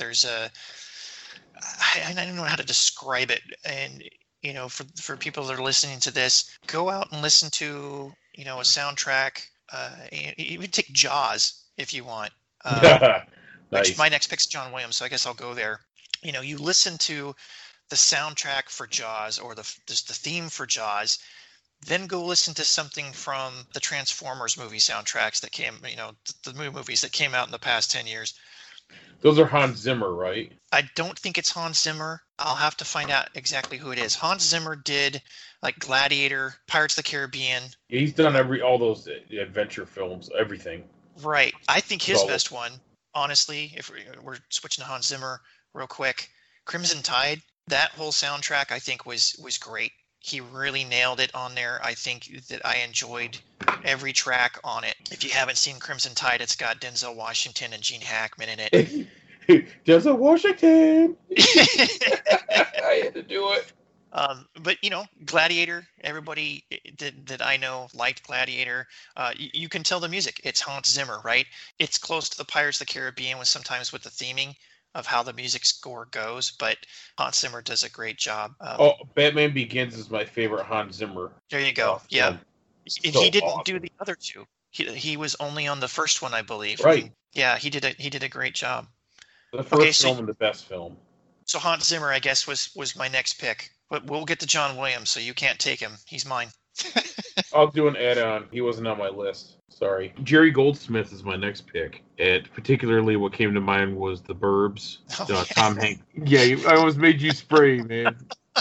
I don't know how to describe it. And for people that are listening to this, go out and listen to a soundtrack. Even take Jaws if you want. Nice. My next pick's John Williams, so I guess I'll go there. You listen to the soundtrack for Jaws or the theme for Jaws, then go listen to something from the Transformers movie soundtracks that came, the movies that came out in the past 10 years. Those are Hans Zimmer, right? I don't think it's Hans Zimmer. I'll have to find out exactly who it is. Hans Zimmer did like Gladiator, Pirates of the Caribbean. Yeah, he's done all those adventure films, everything. Right. I think his best one, honestly, if we're switching to Hans Zimmer real quick, Crimson Tide. That whole soundtrack, I think, was great. He really nailed it on there. I think that I enjoyed every track on it. If you haven't seen Crimson Tide, it's got Denzel Washington and Gene Hackman in it. Just a Washington. I had to do it. But Gladiator. Everybody that I know liked Gladiator. You can tell the music. It's Hans Zimmer, right? It's close to the Pirates of the Caribbean sometimes with the theming of how the music score goes, but Hans Zimmer does a great job. Batman Begins is my favorite Hans Zimmer. There you go. Yeah, and So he didn't awesome. do the other two. He was only on the first one, I believe. Right. Yeah, he did a great job. The first film and the best film. So Hans Zimmer, I guess, was my next pick. But we'll get to John Williams, so you can't take him. He's mine. I'll do an add-on. He wasn't on my list. Sorry. Jerry Goldsmith is my next pick. And particularly what came to mind was The Burbs. Yeah. Tom Hanks. Yeah, I almost made you spray, man.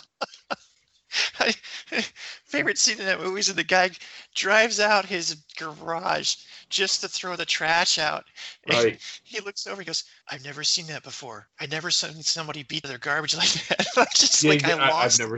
Favorite scene in that movie is when the guy drives out his garage just to throw the trash out. Right. He looks over and goes, I've never seen that before. I've never seen somebody beat their garbage like that. I'm just I've never.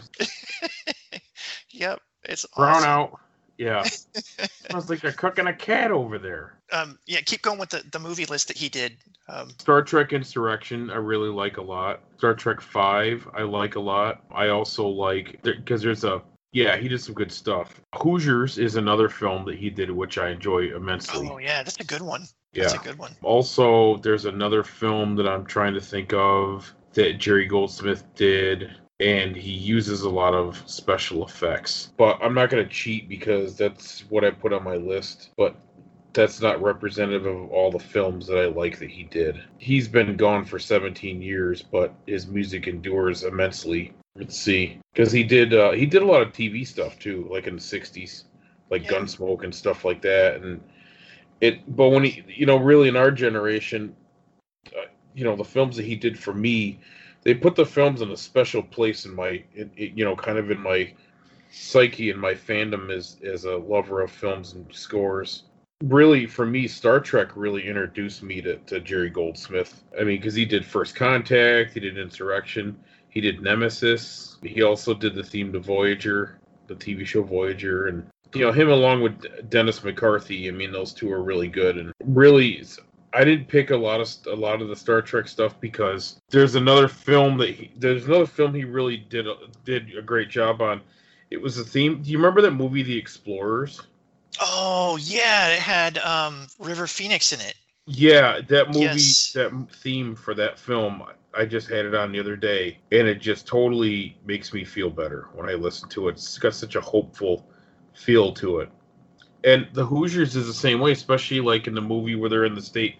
Yep. It's Brown awesome. out. Yeah. Sounds like they're cooking a cat over there. Yeah, keep going with the movie list that he did. Star Trek Insurrection, I really like a lot. Star Trek 5, I like a lot. I also like, because he did some good stuff. Hoosiers is another film that he did, which I enjoy immensely. Oh, yeah, that's a good one. Yeah. That's a good one. Also, there's another film that I'm trying to think of that Jerry Goldsmith did, and he uses a lot of special effects. But I'm not going to cheat because that's what I put on my list. But that's not representative of all the films that I like that he did. He's been gone for 17 years, but his music endures immensely. Let's see, because he did a lot of TV stuff too, like in the 60s, like Gunsmoke and stuff like that. And but when he, really in our generation, the films that he did for me, they put the films in a special place in my, kind of in my psyche and my fandom as a lover of films and scores. Really, for me, Star Trek really introduced me to Jerry Goldsmith. I mean, because he did First Contact, he did Insurrection, he did Nemesis. He also did the theme to Voyager, the TV show Voyager, and him along with Dennis McCarthy. I mean, those two are really good. And really, I didn't pick a lot of the Star Trek stuff because there's another film he really did a great job on. It was a theme. Do you remember that movie, The Explorers? Oh, yeah, it had River Phoenix in it. Yeah, that movie, Yes. That theme for that film, I just had it on the other day, and it just totally makes me feel better when I listen to it. It's got such a hopeful feel to it. And the Hoosiers is the same way, especially like in the movie where they're in the state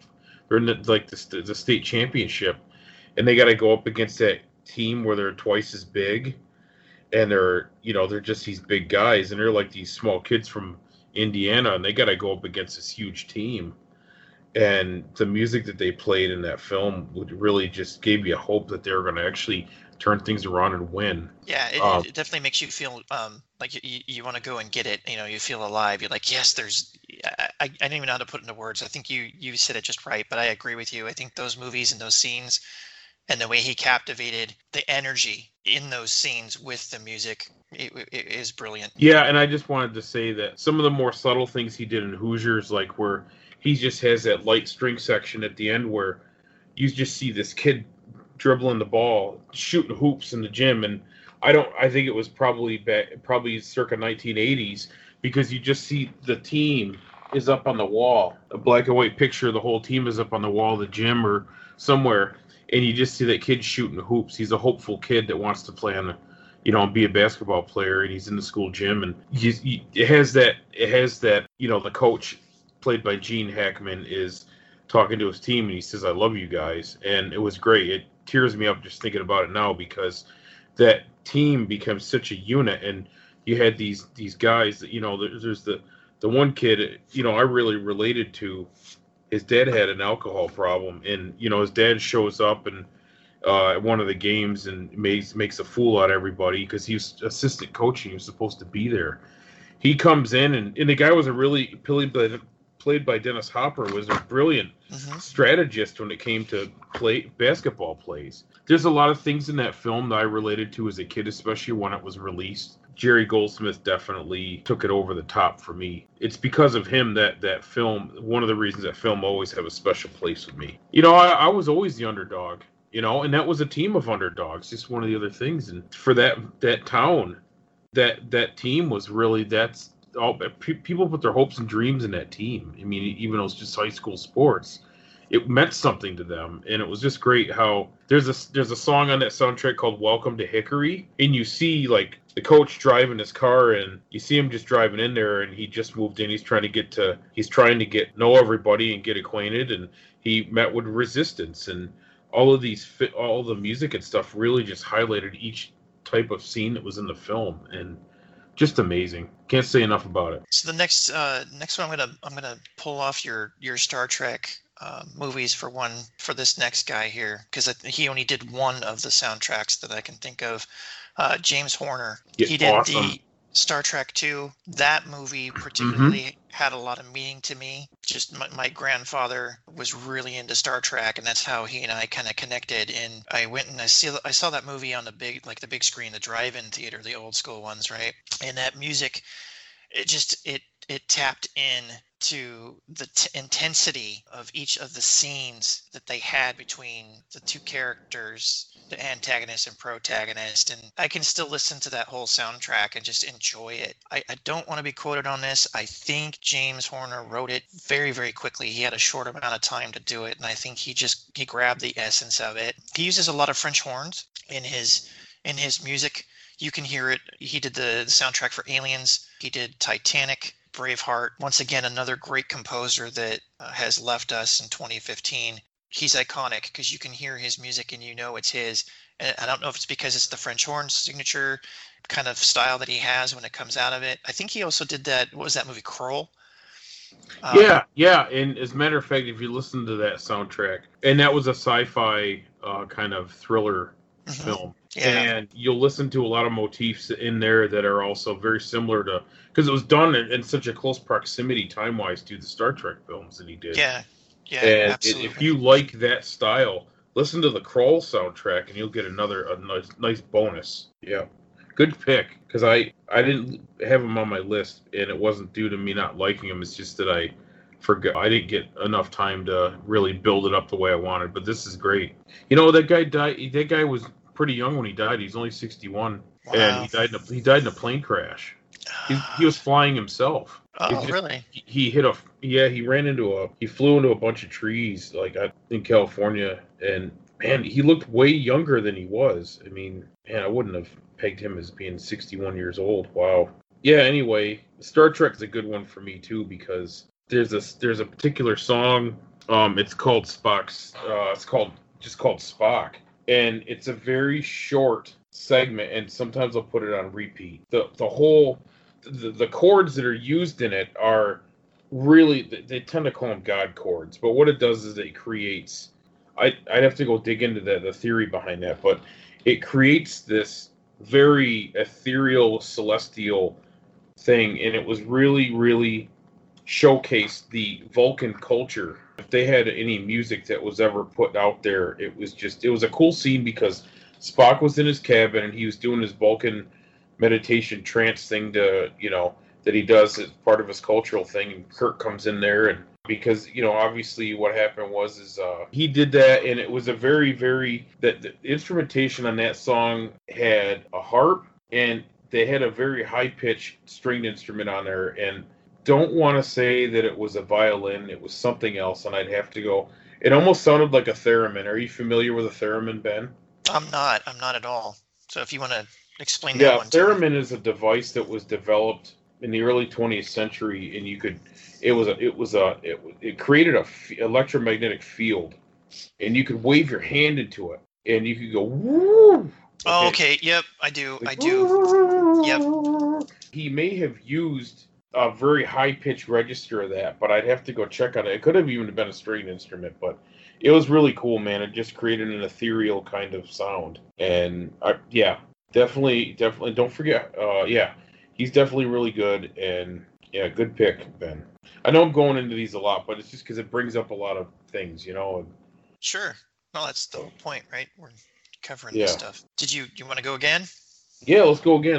championship, and they got to go up against that team where they're twice as big, and they're just these big guys, and they're like these small kids from Indiana, and they got to go up against this huge team. And the music that they played in that film would really just gave you hope that they were going to actually turn things around and win. Yeah, it definitely makes you feel like you want to go and get it. You feel alive. You're like, yes, I didn't even know how to put it into words. I think you said it just right, but I agree with you. I think those movies and those scenes and the way he captivated the energy in those scenes with the music, it is brilliant. Yeah, and I just wanted to say that some of the more subtle things he did in Hoosiers, like where he just has that light string section at the end where you just see this kid dribbling the ball, shooting hoops in the gym, and I think it was probably circa 1980s, because you just see the team is up on the wall, a black and white picture of the whole team is up on the wall of the gym or somewhere, and you just see that kid shooting hoops. He's a hopeful kid that wants to play on be a basketball player, and he's in the school gym, and it has that the coach, played by Gene Hackman, is talking to his team, and he says, "I love you guys," and it was great. It tears me up just thinking about it now, because that team becomes such a unit, and you had these guys that there's the one kid I really related to. His dad had an alcohol problem, and his dad shows up and at one of the games and makes a fool out of everybody because he was assistant coaching. He was supposed to be there. He comes in, and the guy was a really played by Dennis Hopper, was a brilliant strategist when it came to basketball plays. There's a lot of things in that film that I related to as a kid, especially when it was released. Jerry Goldsmith definitely took it over the top for me. It's because of him that film, one of the reasons that film always have a special place with me. You know, I was always the underdog, you know, and that was a team of underdogs, just one of the other things. And for that town, that team was really, that's all, people put their hopes and dreams in that team. I mean, even though it's just high school sports, it meant something to them, and it was just great how there's a song on that soundtrack called Welcome to Hickory, and you see like the coach driving his car, and you see him just driving in there, and he just moved in. He's trying to get know everybody and get acquainted, and he met with resistance, and all the music and stuff really just highlighted each type of scene that was in the film, and just amazing. Can't say enough about it. So the next one I'm gonna pull off your Star Trek movies for this next guy here, because he only did one of the soundtracks that I can think of. James Horner. Yeah, he did awesome. the Star Trek 2. That movie particularly had a lot of meaning to me. Just my grandfather was really into Star Trek, and that's how he and I kind of connected. And I went and I saw that movie on the big screen, the drive-in theater, the old school ones, right? And that music, it tapped in to the intensity of each of the scenes that they had between the two characters, the antagonist and protagonist. And I can still listen to that whole soundtrack and just enjoy it. I don't want to be quoted on this. I think James Horner wrote it very, very quickly. He had a short amount of time to do it, and I think he grabbed the essence of it. He uses a lot of French horns in his music. You can hear it. He did the soundtrack for Aliens. He did Titanic, Braveheart. Once again, another great composer that has left us in 2015. He's iconic because you can hear his music and you know it's his. And I don't know if it's because it's the French horn signature kind of style that he has when it comes out of it. I think he also did that. What was that movie, Kroll? Yeah. And as a matter of fact, if you listen to that soundtrack, and that was a sci-fi kind of thriller film. Yeah. And you'll listen to a lot of motifs in there that are also very similar to, because it was done in such a close proximity time-wise to the Star Trek films that he did. Yeah, and absolutely. If you like that style, listen to the Kroll soundtrack, and you'll get a nice bonus. Yeah, good pick, because I didn't have him on my list, and it wasn't due to me not liking him. It's just that I forgot. I didn't get enough time to really build it up the way I wanted. But this is great. You know, that guy died. That guy was pretty young when he died. He's only 61, and he died in a plane crash. He was flying himself. Oh, really? He flew into a bunch of trees, like in California, and man, he looked way younger than he was. I mean, man, I wouldn't have pegged him as being 61 years old. Wow. Yeah. Anyway, Star Trek is a good one for me too, because there's a particular song. It's called Spock's. It's called Spock. And it's a very short segment, and sometimes I'll put it on repeat. The chords that are used in it are really, they tend to call them God chords, but what it does is it creates, I'd have to go dig into the theory behind that, but it creates this very ethereal, celestial thing, and it was really, really showcased the Vulcan culture. If they had any music that was ever put out there, it was a cool scene, because Spock was in his cabin and he was doing his Vulcan meditation trance thing that he does as part of his cultural thing, and Kirk comes in there, and because obviously what happened was he did that, and it was a very, very, the instrumentation on that song had a harp, and they had a very high-pitched stringed instrument on there, and don't want to say that it was a violin. It was something else, and I'd have to go. It almost sounded like a theremin. Are you familiar with a theremin, Ben? I'm not at all. So if you want to explain that one. Yeah, theremin is a device that was developed in the early 20th century, and it created a electromagnetic field, and you could wave your hand into it, and you could go woo. Okay. Oh, okay. Yep, I do. Yep. He may have used a very high-pitched register of that, but I'd have to go check on it. It could have even been a string instrument, but it was really cool, man. It just created an ethereal kind of sound. And, definitely, don't forget, he's definitely really good, and Yeah, good pick, Ben. I know I'm going into these a lot, but it's just because it brings up a lot of things, you know. And Sure. Well, that's the whole point, right? We're covering this yeah, stuff. Did you want to go again? yeah. Let's go again.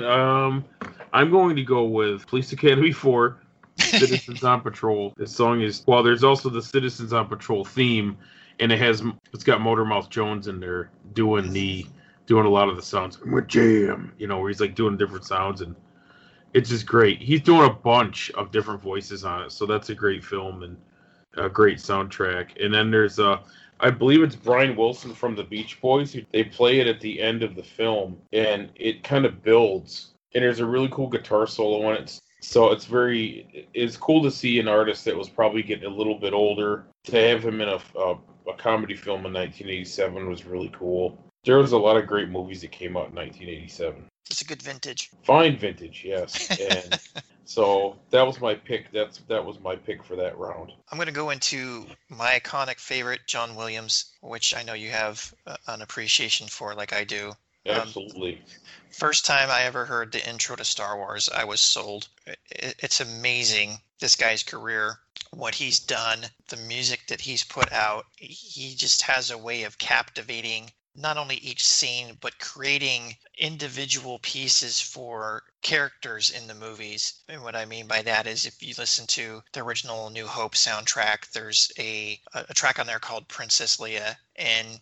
I'm going to go with Police Academy 4, Citizens on Patrol. This song is well. There's also the Citizens on Patrol theme, and it's got Motormouth Jones in there doing Mhm. doing a lot of the sounds. I'm with Jam, where he's like doing different sounds, and it's just great. He's doing a bunch of different voices on it, so that's a great film and a great soundtrack. And then there's I believe it's Brian Wilson from the Beach Boys. They play it at the end of the film, and it kind of builds. And there's a really cool guitar solo in it. So it's cool to see an artist that was probably getting a little bit older to have him in a comedy film in 1987 was really cool. There was a lot of great movies that came out in 1987. It's a good vintage. Fine vintage, yes. And so that was my pick. That was my pick for that round. I'm going to go into my iconic favorite, John Williams, which I know you have an appreciation for, like I do. Absolutely. First time I ever heard the intro to Star Wars, I was sold. It's amazing, this guy's career, what he's done, the music that he's put out. He just has a way of captivating not only each scene, but creating individual pieces for characters in the movies. And what I mean by that is if you listen to the original New Hope soundtrack, there's a track on there called Princess Leia. And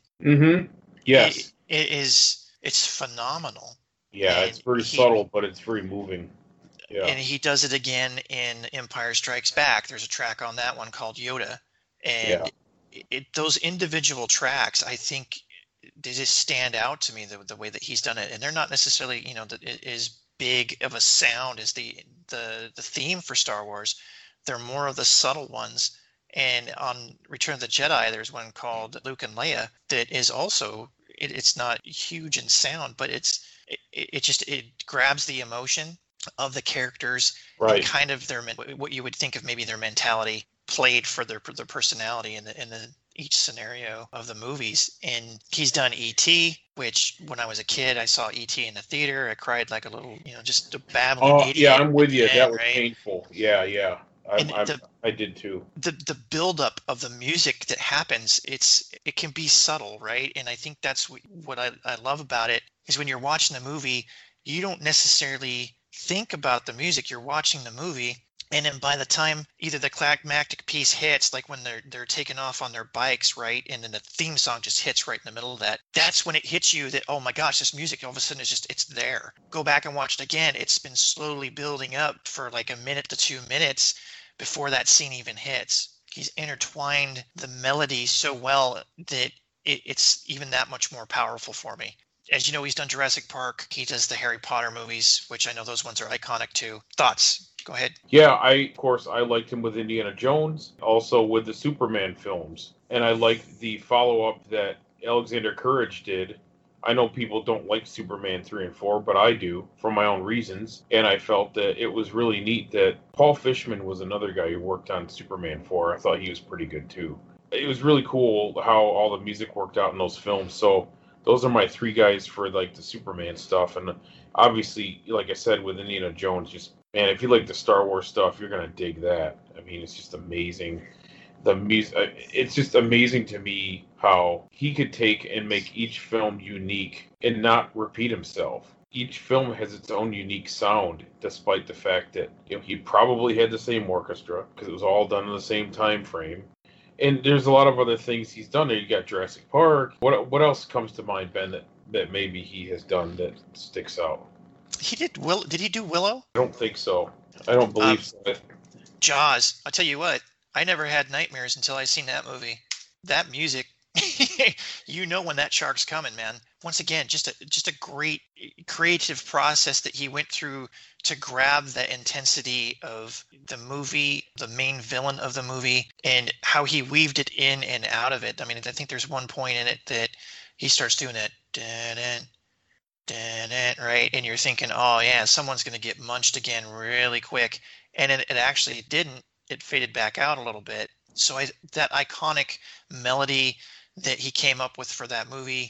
Yes. it's phenomenal. Yeah, And it's very subtle, but it's very moving. Yeah. and he does it again in Empire Strikes Back. There's a track on that one called Yoda. And those individual tracks, I think, they just stand out to me the way that he's done it, and they're not necessarily as big of a sound as the theme for Star Wars. They're more of the subtle ones. And on Return of the Jedi, there's one called Luke and Leia that is also it's not huge in sound, but it grabs the emotion of the characters Right. and kind of what you would think of maybe their mentality played for their personality in the each scenario of the movies. And he's done E.T., which when I was a kid, I saw E.T. in the theater. I cried like a little, just a babbling idiot. Yeah, I'm with you. Again, That was right? painful. Yeah. And I did too. the buildup of the music that happens, it can be subtle, right? And I think that's what I love about it is when you're watching the movie, you don't necessarily think about the music. You're watching the movie, and then by the time either the climactic piece hits, like when they're taking off on their bikes, right, and then the theme song just hits right in the middle of that, that's when it hits you that, oh my gosh, this music all of a sudden it's there. Go back and watch it again. It's been slowly building up for like a minute to 2 minutes before that scene even hits. He's intertwined the melody so well that it's even that much more powerful for me. As you know, he's done Jurassic Park. He does the Harry Potter movies, which I know those ones are iconic too. Thoughts? Go ahead. Yeah, of course I liked him with Indiana Jones, also with the Superman films. And I liked the follow-up that Alexander Courage did. I know people don't like Superman 3 and 4, but I do for my own reasons. And I felt that it was really neat that Paul Fishman was another guy who worked on Superman 4. I thought he was pretty good too. It was really cool how all the music worked out in those films. So those are my three guys for like the Superman stuff. And obviously, like I said, with Indiana Jones, just man, if you like the Star Wars stuff, you're gonna dig that. I mean, it's just amazing. The music, it's just amazing to me how he could take and make each film unique and not repeat himself. Each film has its own unique sound, despite the fact that he probably had the same orchestra because it was all done in the same time frame. And there's a lot of other things he's done there. You got Jurassic Park. What else comes to mind, Ben, that maybe he has done that sticks out? He did. Did he do Willow? I don't think so. I don't believe so. Jaws. I'll tell you what. I never had nightmares until I seen that movie. That music, when that shark's coming, man. Once again, just a great creative process that he went through to grab the intensity of the movie, the main villain of the movie, and how he weaved it in and out of it. I mean, I think there's one point in it that he starts doing that, right? And you're thinking, oh yeah, someone's going to get munched again really quick. And it actually didn't. It faded back out a little bit. So that iconic melody, that he came up with for that movie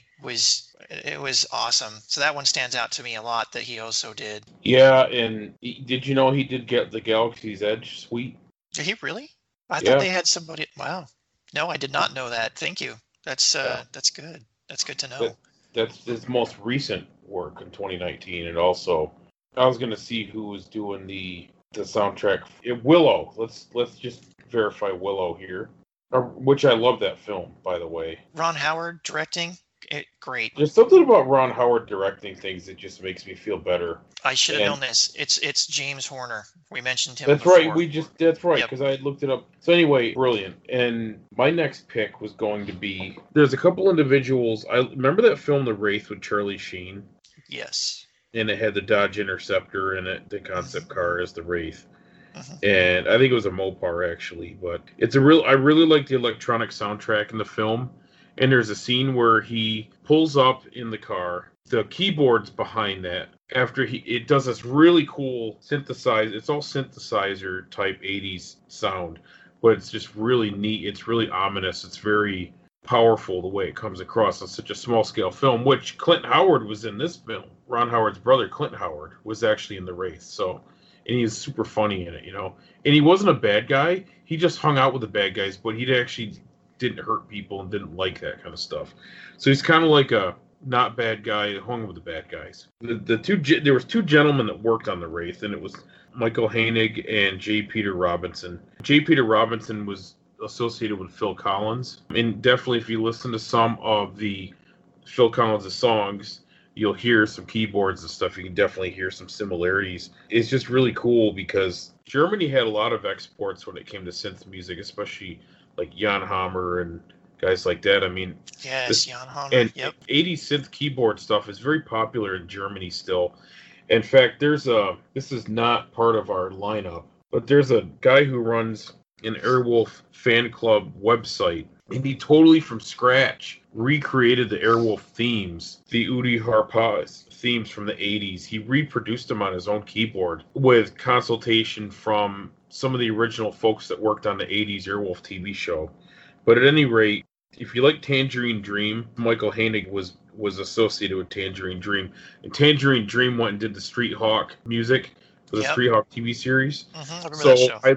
was awesome. So that one stands out to me a lot that he also did. Yeah, and did you know he did get the Galaxy's Edge suite? Did he really? I thought Yeah, they had somebody. Wow. No, I did not know that. Thank you. That's yeah. that's good. That's good to That know. that's his most recent work in 2019, and also I was gonna see who was doing the soundtrack. Willow. Let's just verify Willow here, which I love that film, by the way. Ron Howard directing. Great. There's something about Ron Howard directing things that just makes me feel better. I should have And known this. It's James Horner. We mentioned him that's right. before. That's right, Yep. because I had looked it up. So anyway, brilliant. And my next pick was going to be, there's a couple individuals. I remember that film, The Wraith, with Charlie Sheen, Yes. and it had the Dodge Interceptor in it, the concept car as the Wraith. Mhm. And I think it was a Mopar actually, but it's a real. I really like the electronic soundtrack in the film. And there's a scene where he pulls up in the car. The keyboard's behind that. After it does this really cool synthesizer. It's all synthesizer type 80s sound, but it's just really neat. It's really ominous. It's very powerful the way it comes across on such a small scale film. Which Clint Howard was in this film. Ron Howard's brother, Clint Howard, was actually in The Wraith. So, and he was super funny in it, you know. And he wasn't a bad guy. He just hung out with the bad guys, but he'd actually didn't hurt people and didn't like that kind of stuff. So he's kind of like a not bad guy that hung with the bad guys. There was two gentlemen that worked on the Wraith, and it was Michael Hainig and J. Peter Robinson. J. Peter Robinson was associated with Phil Collins, and definitely if you listen to some of the Phil Collins' songs, you'll hear some keyboards and stuff. You can definitely hear some similarities. It's just really cool because Germany had a lot of exports when it came to synth music, especially like Jan Hammer and guys like that. I mean, Yes, Jan Hammer. and Yep. 80s synth keyboard stuff is very popular in Germany still. In fact, this is not part of our lineup, but there's a guy who runs an Airwolf fan club website, and he totally from scratch recreated the Airwolf themes, the Udi Harpaz themes from the 80s. He reproduced them on his own keyboard with consultation from some of the original folks that worked on the 80s Airwolf TV show. But at any rate, if you like Tangerine Dream, Michael Hainig was associated with Tangerine Dream. And Tangerine Dream went and did the Street Hawk music for the Yep. Street Hawk TV series. I remember So that show.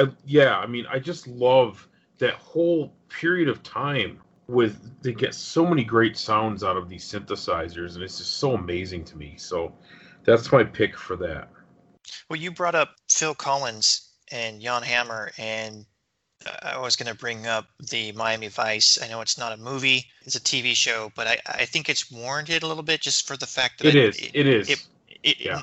I mean, I just love that whole period of time they get so many great sounds out of these synthesizers, and it's just so amazing to me. So that's my pick for that. Well, you brought up Phil Collins and Jan Hammer, and I was going to bring up the Miami Vice. I know it's not a movie; it's a TV show, but I think it's warranted a little bit just for the fact that It is. Yeah.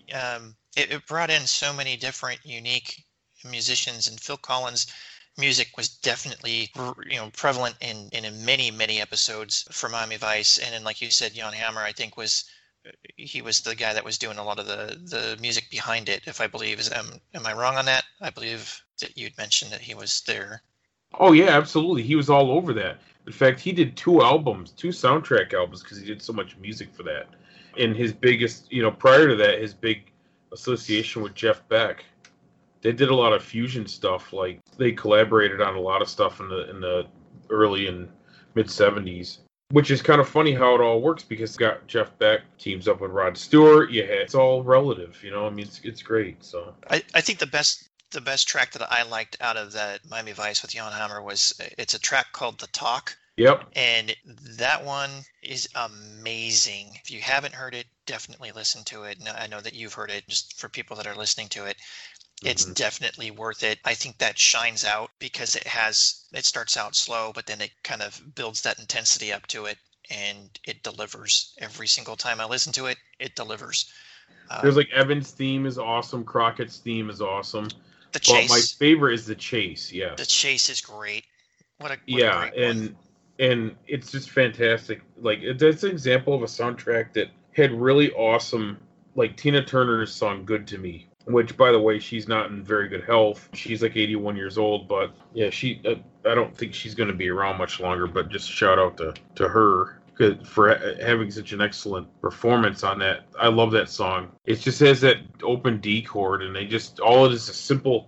It brought in so many different unique musicians, and Phil Collins' music was definitely prevalent in many episodes for Miami Vice. And then, like you said, Jan Hammer, I think he was the guy that was doing a lot of the music behind it, if I believe. Am I wrong on that? I believe that you'd mentioned that he was there. Oh yeah, absolutely. He was all over that. In fact, he did two soundtrack albums, because he did so much music for that. And his biggest, prior to that, his big association with Jeff Beck. They did a lot of fusion stuff. Like they collaborated on a lot of stuff in the early and mid 70s, which is kind of funny how it all works, because got Jeff Beck teams up with Rod Stewart. It's all relative, I mean, it's great. So I think the best track that I liked out of that Miami Vice with Jan Hammer it's a track called The Talk. Yep. And that one is amazing. If you haven't heard it, definitely listen to it. And I know that you've heard it. Just for people that are listening to it, it's definitely worth it. I think that shines out because it starts out slow, but then it kind of builds that intensity up to it, and it delivers every single time I listen to it. It delivers. There's like Evan's theme is awesome. Crockett's theme is awesome. The Chase. But my favorite is The Chase. Yeah. The Chase is great. What a great one. And it's just fantastic. Like that's an example of a soundtrack that had really awesome, like Tina Turner's song "Good to Me," which, by the way, she's not in very good health. She's like 81 years old, but yeah, I don't think she's going to be around much longer. But just shout out to her for having such an excellent performance on that. I love that song. It just has that open D chord, and all it is a simple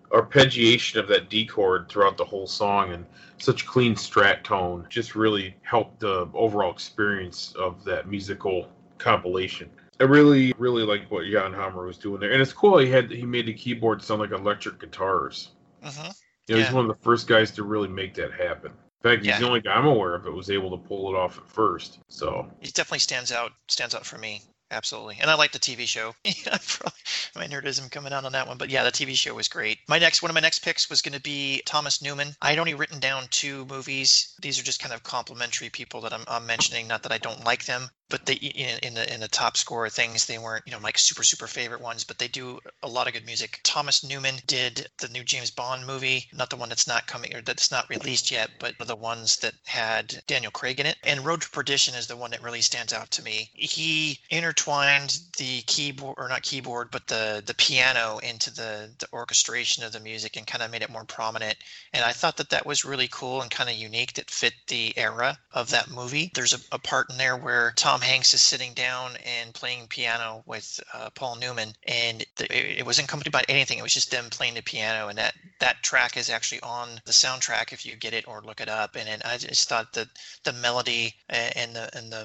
arpeggiation of that D chord throughout the whole song and such clean strat tone just really helped the overall experience of that musical compilation. I really, really like what Jan Hammer was doing there, and it's cool. He made the keyboard sound like electric guitars. Mm-hmm. He's one of the first guys to really make that happen. In fact, he's the only guy I'm aware of that was able to pull it off at first. So he definitely stands out for me. Absolutely. And I like the TV show. My nerdism coming out on that one. But yeah, the TV show was great. One of my next picks was going to be Thomas Newman. I had only written down 2 movies. These are just kind of complimentary people that I'm mentioning. Not that I don't like them, but they in the top score of things, they weren't my super favorite ones, but they do a lot of good music. Thomas Newman did the new James Bond movie, not the one that's not coming or that's not released yet, but the ones that had Daniel Craig in it. And Road to Perdition is the one that really stands out to me. He intertwined the keyboard, or not keyboard, but the piano into the orchestration of the music and kind of made it more prominent. And I thought that was really cool and kind of unique, that fit the era of that movie. There's a part in there where Tom Hanks is sitting down and playing piano with Paul Newman, and it wasn't accompanied by anything. It was just them playing the piano, and that track is actually on the soundtrack if you get it or look it up. And I just thought that the melody and the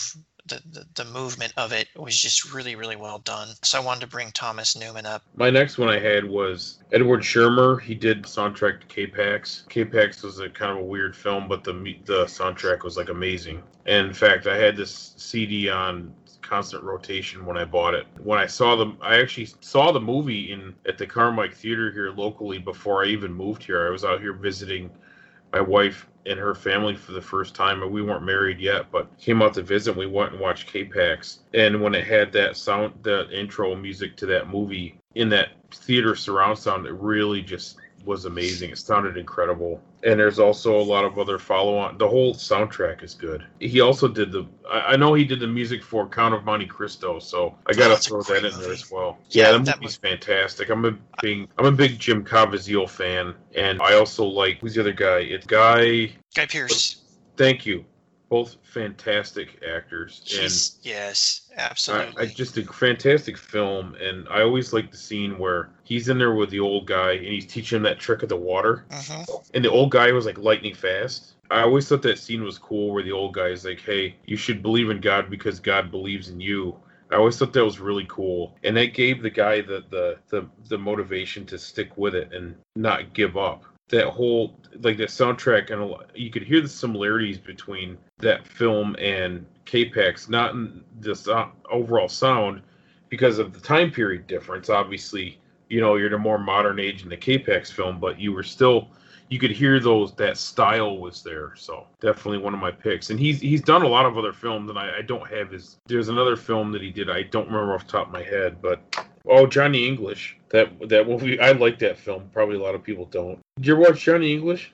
movement of it was just really, really well done. So I wanted to bring Thomas Newman up. My next one I had was Edward Schirmer. He did the soundtrack to K-Pax. K-Pax was a kind of a weird film, but the soundtrack was like amazing. And in fact, I had this CD on constant rotation when I bought it. When I actually saw the movie at the Carmike Theater here locally before I even moved here. I was out here visiting my wife and her family for the first time, and we weren't married yet, but came out to visit. We went and watched K-Pax, and when it had that sound, the intro music to that movie in that theater surround sound, it really just was amazing. It sounded incredible. And there's also a lot of other follow-on. The whole soundtrack is good. He also did I know he did the music for Count of Monte Cristo, so I gotta throw that in there as well. Yeah, that movie's fantastic. I'm a big Jim Caviezel fan, and I also like, who's the other guy? It's Guy Pearce. Thank you. Both fantastic actors. Yes, absolutely. Just a fantastic film, and I always like the scene where he's in there with the old guy, and he's teaching him that trick of the water. Mm-hmm. And the old guy was like lightning fast. I always thought that scene was cool, where the old guy is like, "Hey, you should believe in God because God believes in you." I always thought that was really cool, and that gave the guy the motivation to stick with it and not give up. That whole, like, that soundtrack, and you could hear the similarities between that film and K-Pax, not in the overall sound because of the time period difference. Obviously, you're in a more modern age in the K-Pax film, but you could hear that style was there. So definitely one of my picks. And he's done a lot of other films, and I don't have there's another film that he did, I don't remember off the top of my head, but Johnny English. That movie, I like that film. Probably a lot of people don't. Did you ever watch Johnny English?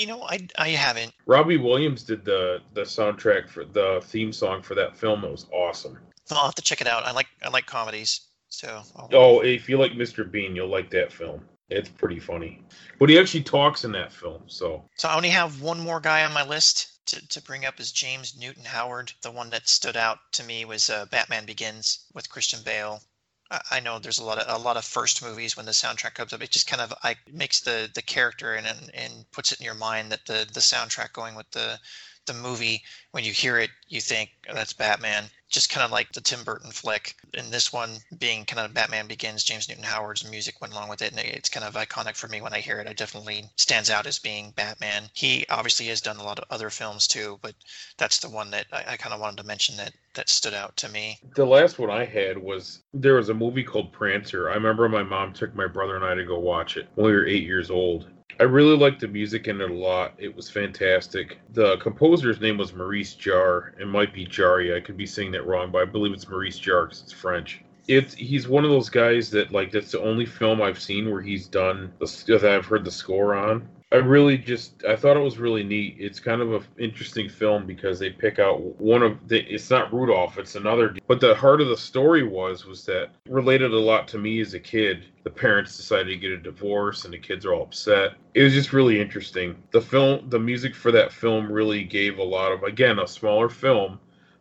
I haven't. Robbie Williams did the soundtrack for the theme song for that film. It was awesome. I'll have to check it out. I like comedies, so. If you like Mr. Bean, you'll like that film. It's pretty funny. But he actually talks in that film, so. So I only have one more guy on my list to bring up, is James Newton Howard. The one that stood out to me was Batman Begins with Christian Bale. I know there's a lot of first movies when the soundtrack comes up. It just kind of makes the character and puts it in your mind that the soundtrack going with the movie, when you hear it, you think, oh, that's Batman. Just kind of like the Tim Burton flick. And this one being kind of Batman Begins, James Newton Howard's music went along with it, and it's kind of iconic for me when I hear it. It definitely stands out as being Batman. He obviously has done a lot of other films too, but that's the one that I kind of wanted to mention that stood out to me. The last one I had there was a movie called Prancer. I remember my mom took my brother and I to go watch it when we were 8 years old. I really liked the music in it a lot. It was fantastic. The composer's name was Maurice Jarre. It might be Jarre. I could be saying that wrong, but I believe it's Maurice Jarre because it's French. He's one of those guys that, like, that's the only film I've seen where he's done that I've heard the score on. I thought it was really neat. It's kind of an interesting film because they pick out it's not Rudolph, it's another. But the heart of the story was that related a lot to me as a kid. The parents decided to get a divorce and the kids are all upset. It was just really interesting. The music for that film really gave a lot of, again, a smaller film,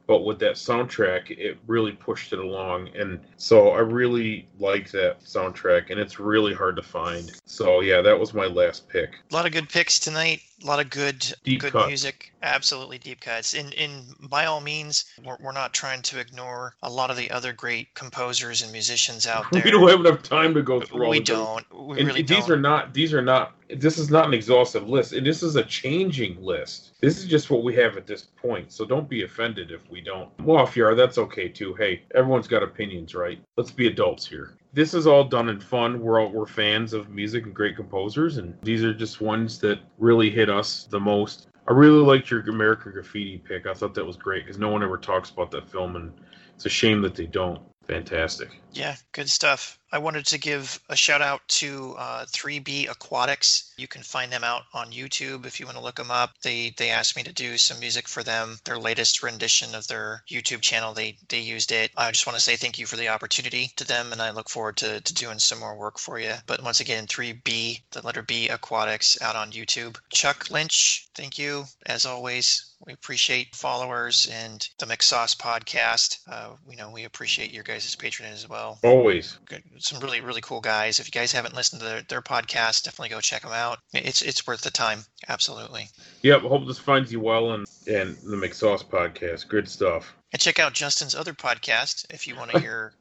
but with that soundtrack, it really pushed it along. And so I really like that soundtrack, and it's really hard to find. So yeah, that was my last pick. A lot of good picks tonight. A lot of good cuts. music. Absolutely deep cuts. In by all means, we're not trying to ignore a lot of the other great composers and musicians out there. We don't have enough time to go through all We of don't. them. We really don't. These are not. This is not an exhaustive list, and this is a changing list. This is just what we have at this point. So don't be offended if we don't. Well, if you are, that's okay too. Hey, everyone's got opinions, right? Let's be adults here. This is all done in fun. We're fans of music and great composers, and these are just ones that really hit us the most. I really liked your American Graffiti pick. I thought that was great because no one ever talks about that film, and it's a shame that they don't. Fantastic. Yeah, good stuff. I wanted to give a shout out to 3B Aquatics. You can find them out on YouTube if you want to look them up. They asked me to do some music for them. Their latest rendition of their YouTube channel, they used it. I just want to say thank you for the opportunity to them, and I look forward to doing some more work for you. But once again, 3B, the letter B Aquatics, out on YouTube. Chuck Lynch, thank you as always. We appreciate followers and the McSauce podcast. We appreciate your guys' patronage as well. Always. Good. Some really, really cool guys. If you guys haven't listened to their podcast, definitely go check them out. It's worth the time. Absolutely. Yep. Hope this finds you well, and the McSauce podcast. Good stuff. And check out Justin's other podcast if you want to hear.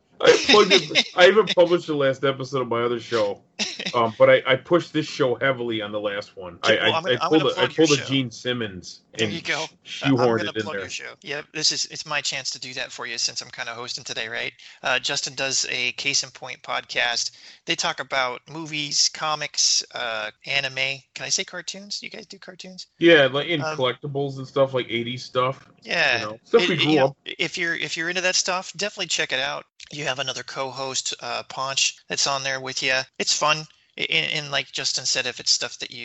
I even published the last episode of my other show, but I pushed this show heavily on the last one. I pulled a Gene Simmons and there you go. shoehorned it in there. Your show. Yeah, it's my chance to do that for you since I'm kind of hosting today, right? Justin does a Case in Point podcast. They talk about movies, comics, anime. Can I say cartoons? You guys do cartoons? Yeah, like in collectibles and stuff, like 80s stuff. Yeah, stuff we grew up. If you're into that stuff, definitely check it out. You have another co-host, Ponch, that's on there with you. It's fun. And like Justin said, if it's stuff that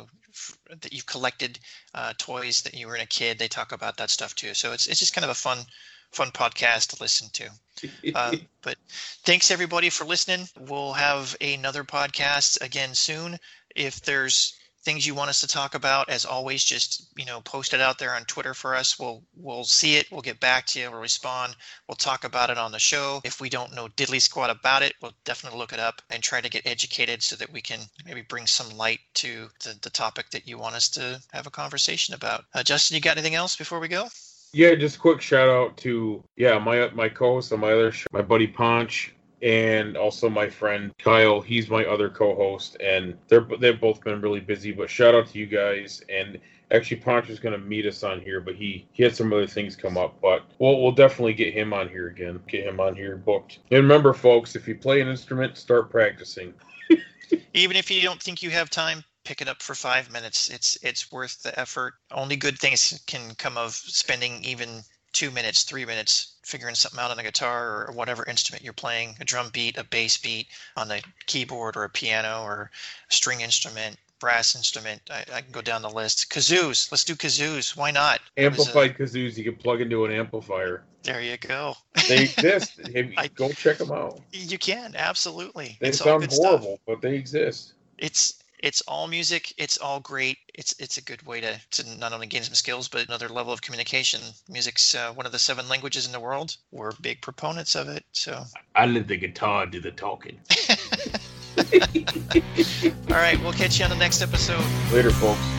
that you've collected, toys that you were in a kid, they talk about that stuff too. So it's just kind of a fun podcast to listen to. But thanks everybody for listening. We'll have another podcast again soon. If there's things you want us to talk about, as always, just post it out there on Twitter for us. We'll see it. We'll get back to you. We'll respond. We'll talk about it on the show. If we don't know diddly squat about it, we'll definitely look it up and try to get educated so that we can maybe bring some light to the topic that you want us to have a conversation about. Justin, you got anything else before we go? Yeah, just a quick shout out to my co-host on my other show, my buddy Ponch. And also my friend Kyle, he's my other co-host, and they've both been really busy. But shout out to you guys. And actually, Ponch was going to meet us on here, but he had some other things come up. But we'll definitely get him on here again. Get him on here booked. And remember, folks, if you play an instrument, start practicing. Even if you don't think you have time, pick it up for 5 minutes. It's worth the effort. Only good things can come of spending even 2 minutes, 3 minutes figuring something out on the guitar or whatever instrument you're playing, a drum beat, a bass beat on the keyboard or a piano or a string instrument, brass instrument. I can go down the list. Kazoos. Let's do kazoos. Why not? Amplified kazoos you can plug into an amplifier. There you go. They exist. Go check them out. You can, absolutely. They sound horrible, but they exist. It's all music. It's all great. It's a good way to not only gain some skills, but another level of communication. Music's one of the 7 languages in the world. We're big proponents of it. So I let the guitar do the talking. All right, we'll catch you on the next episode. Later, folks.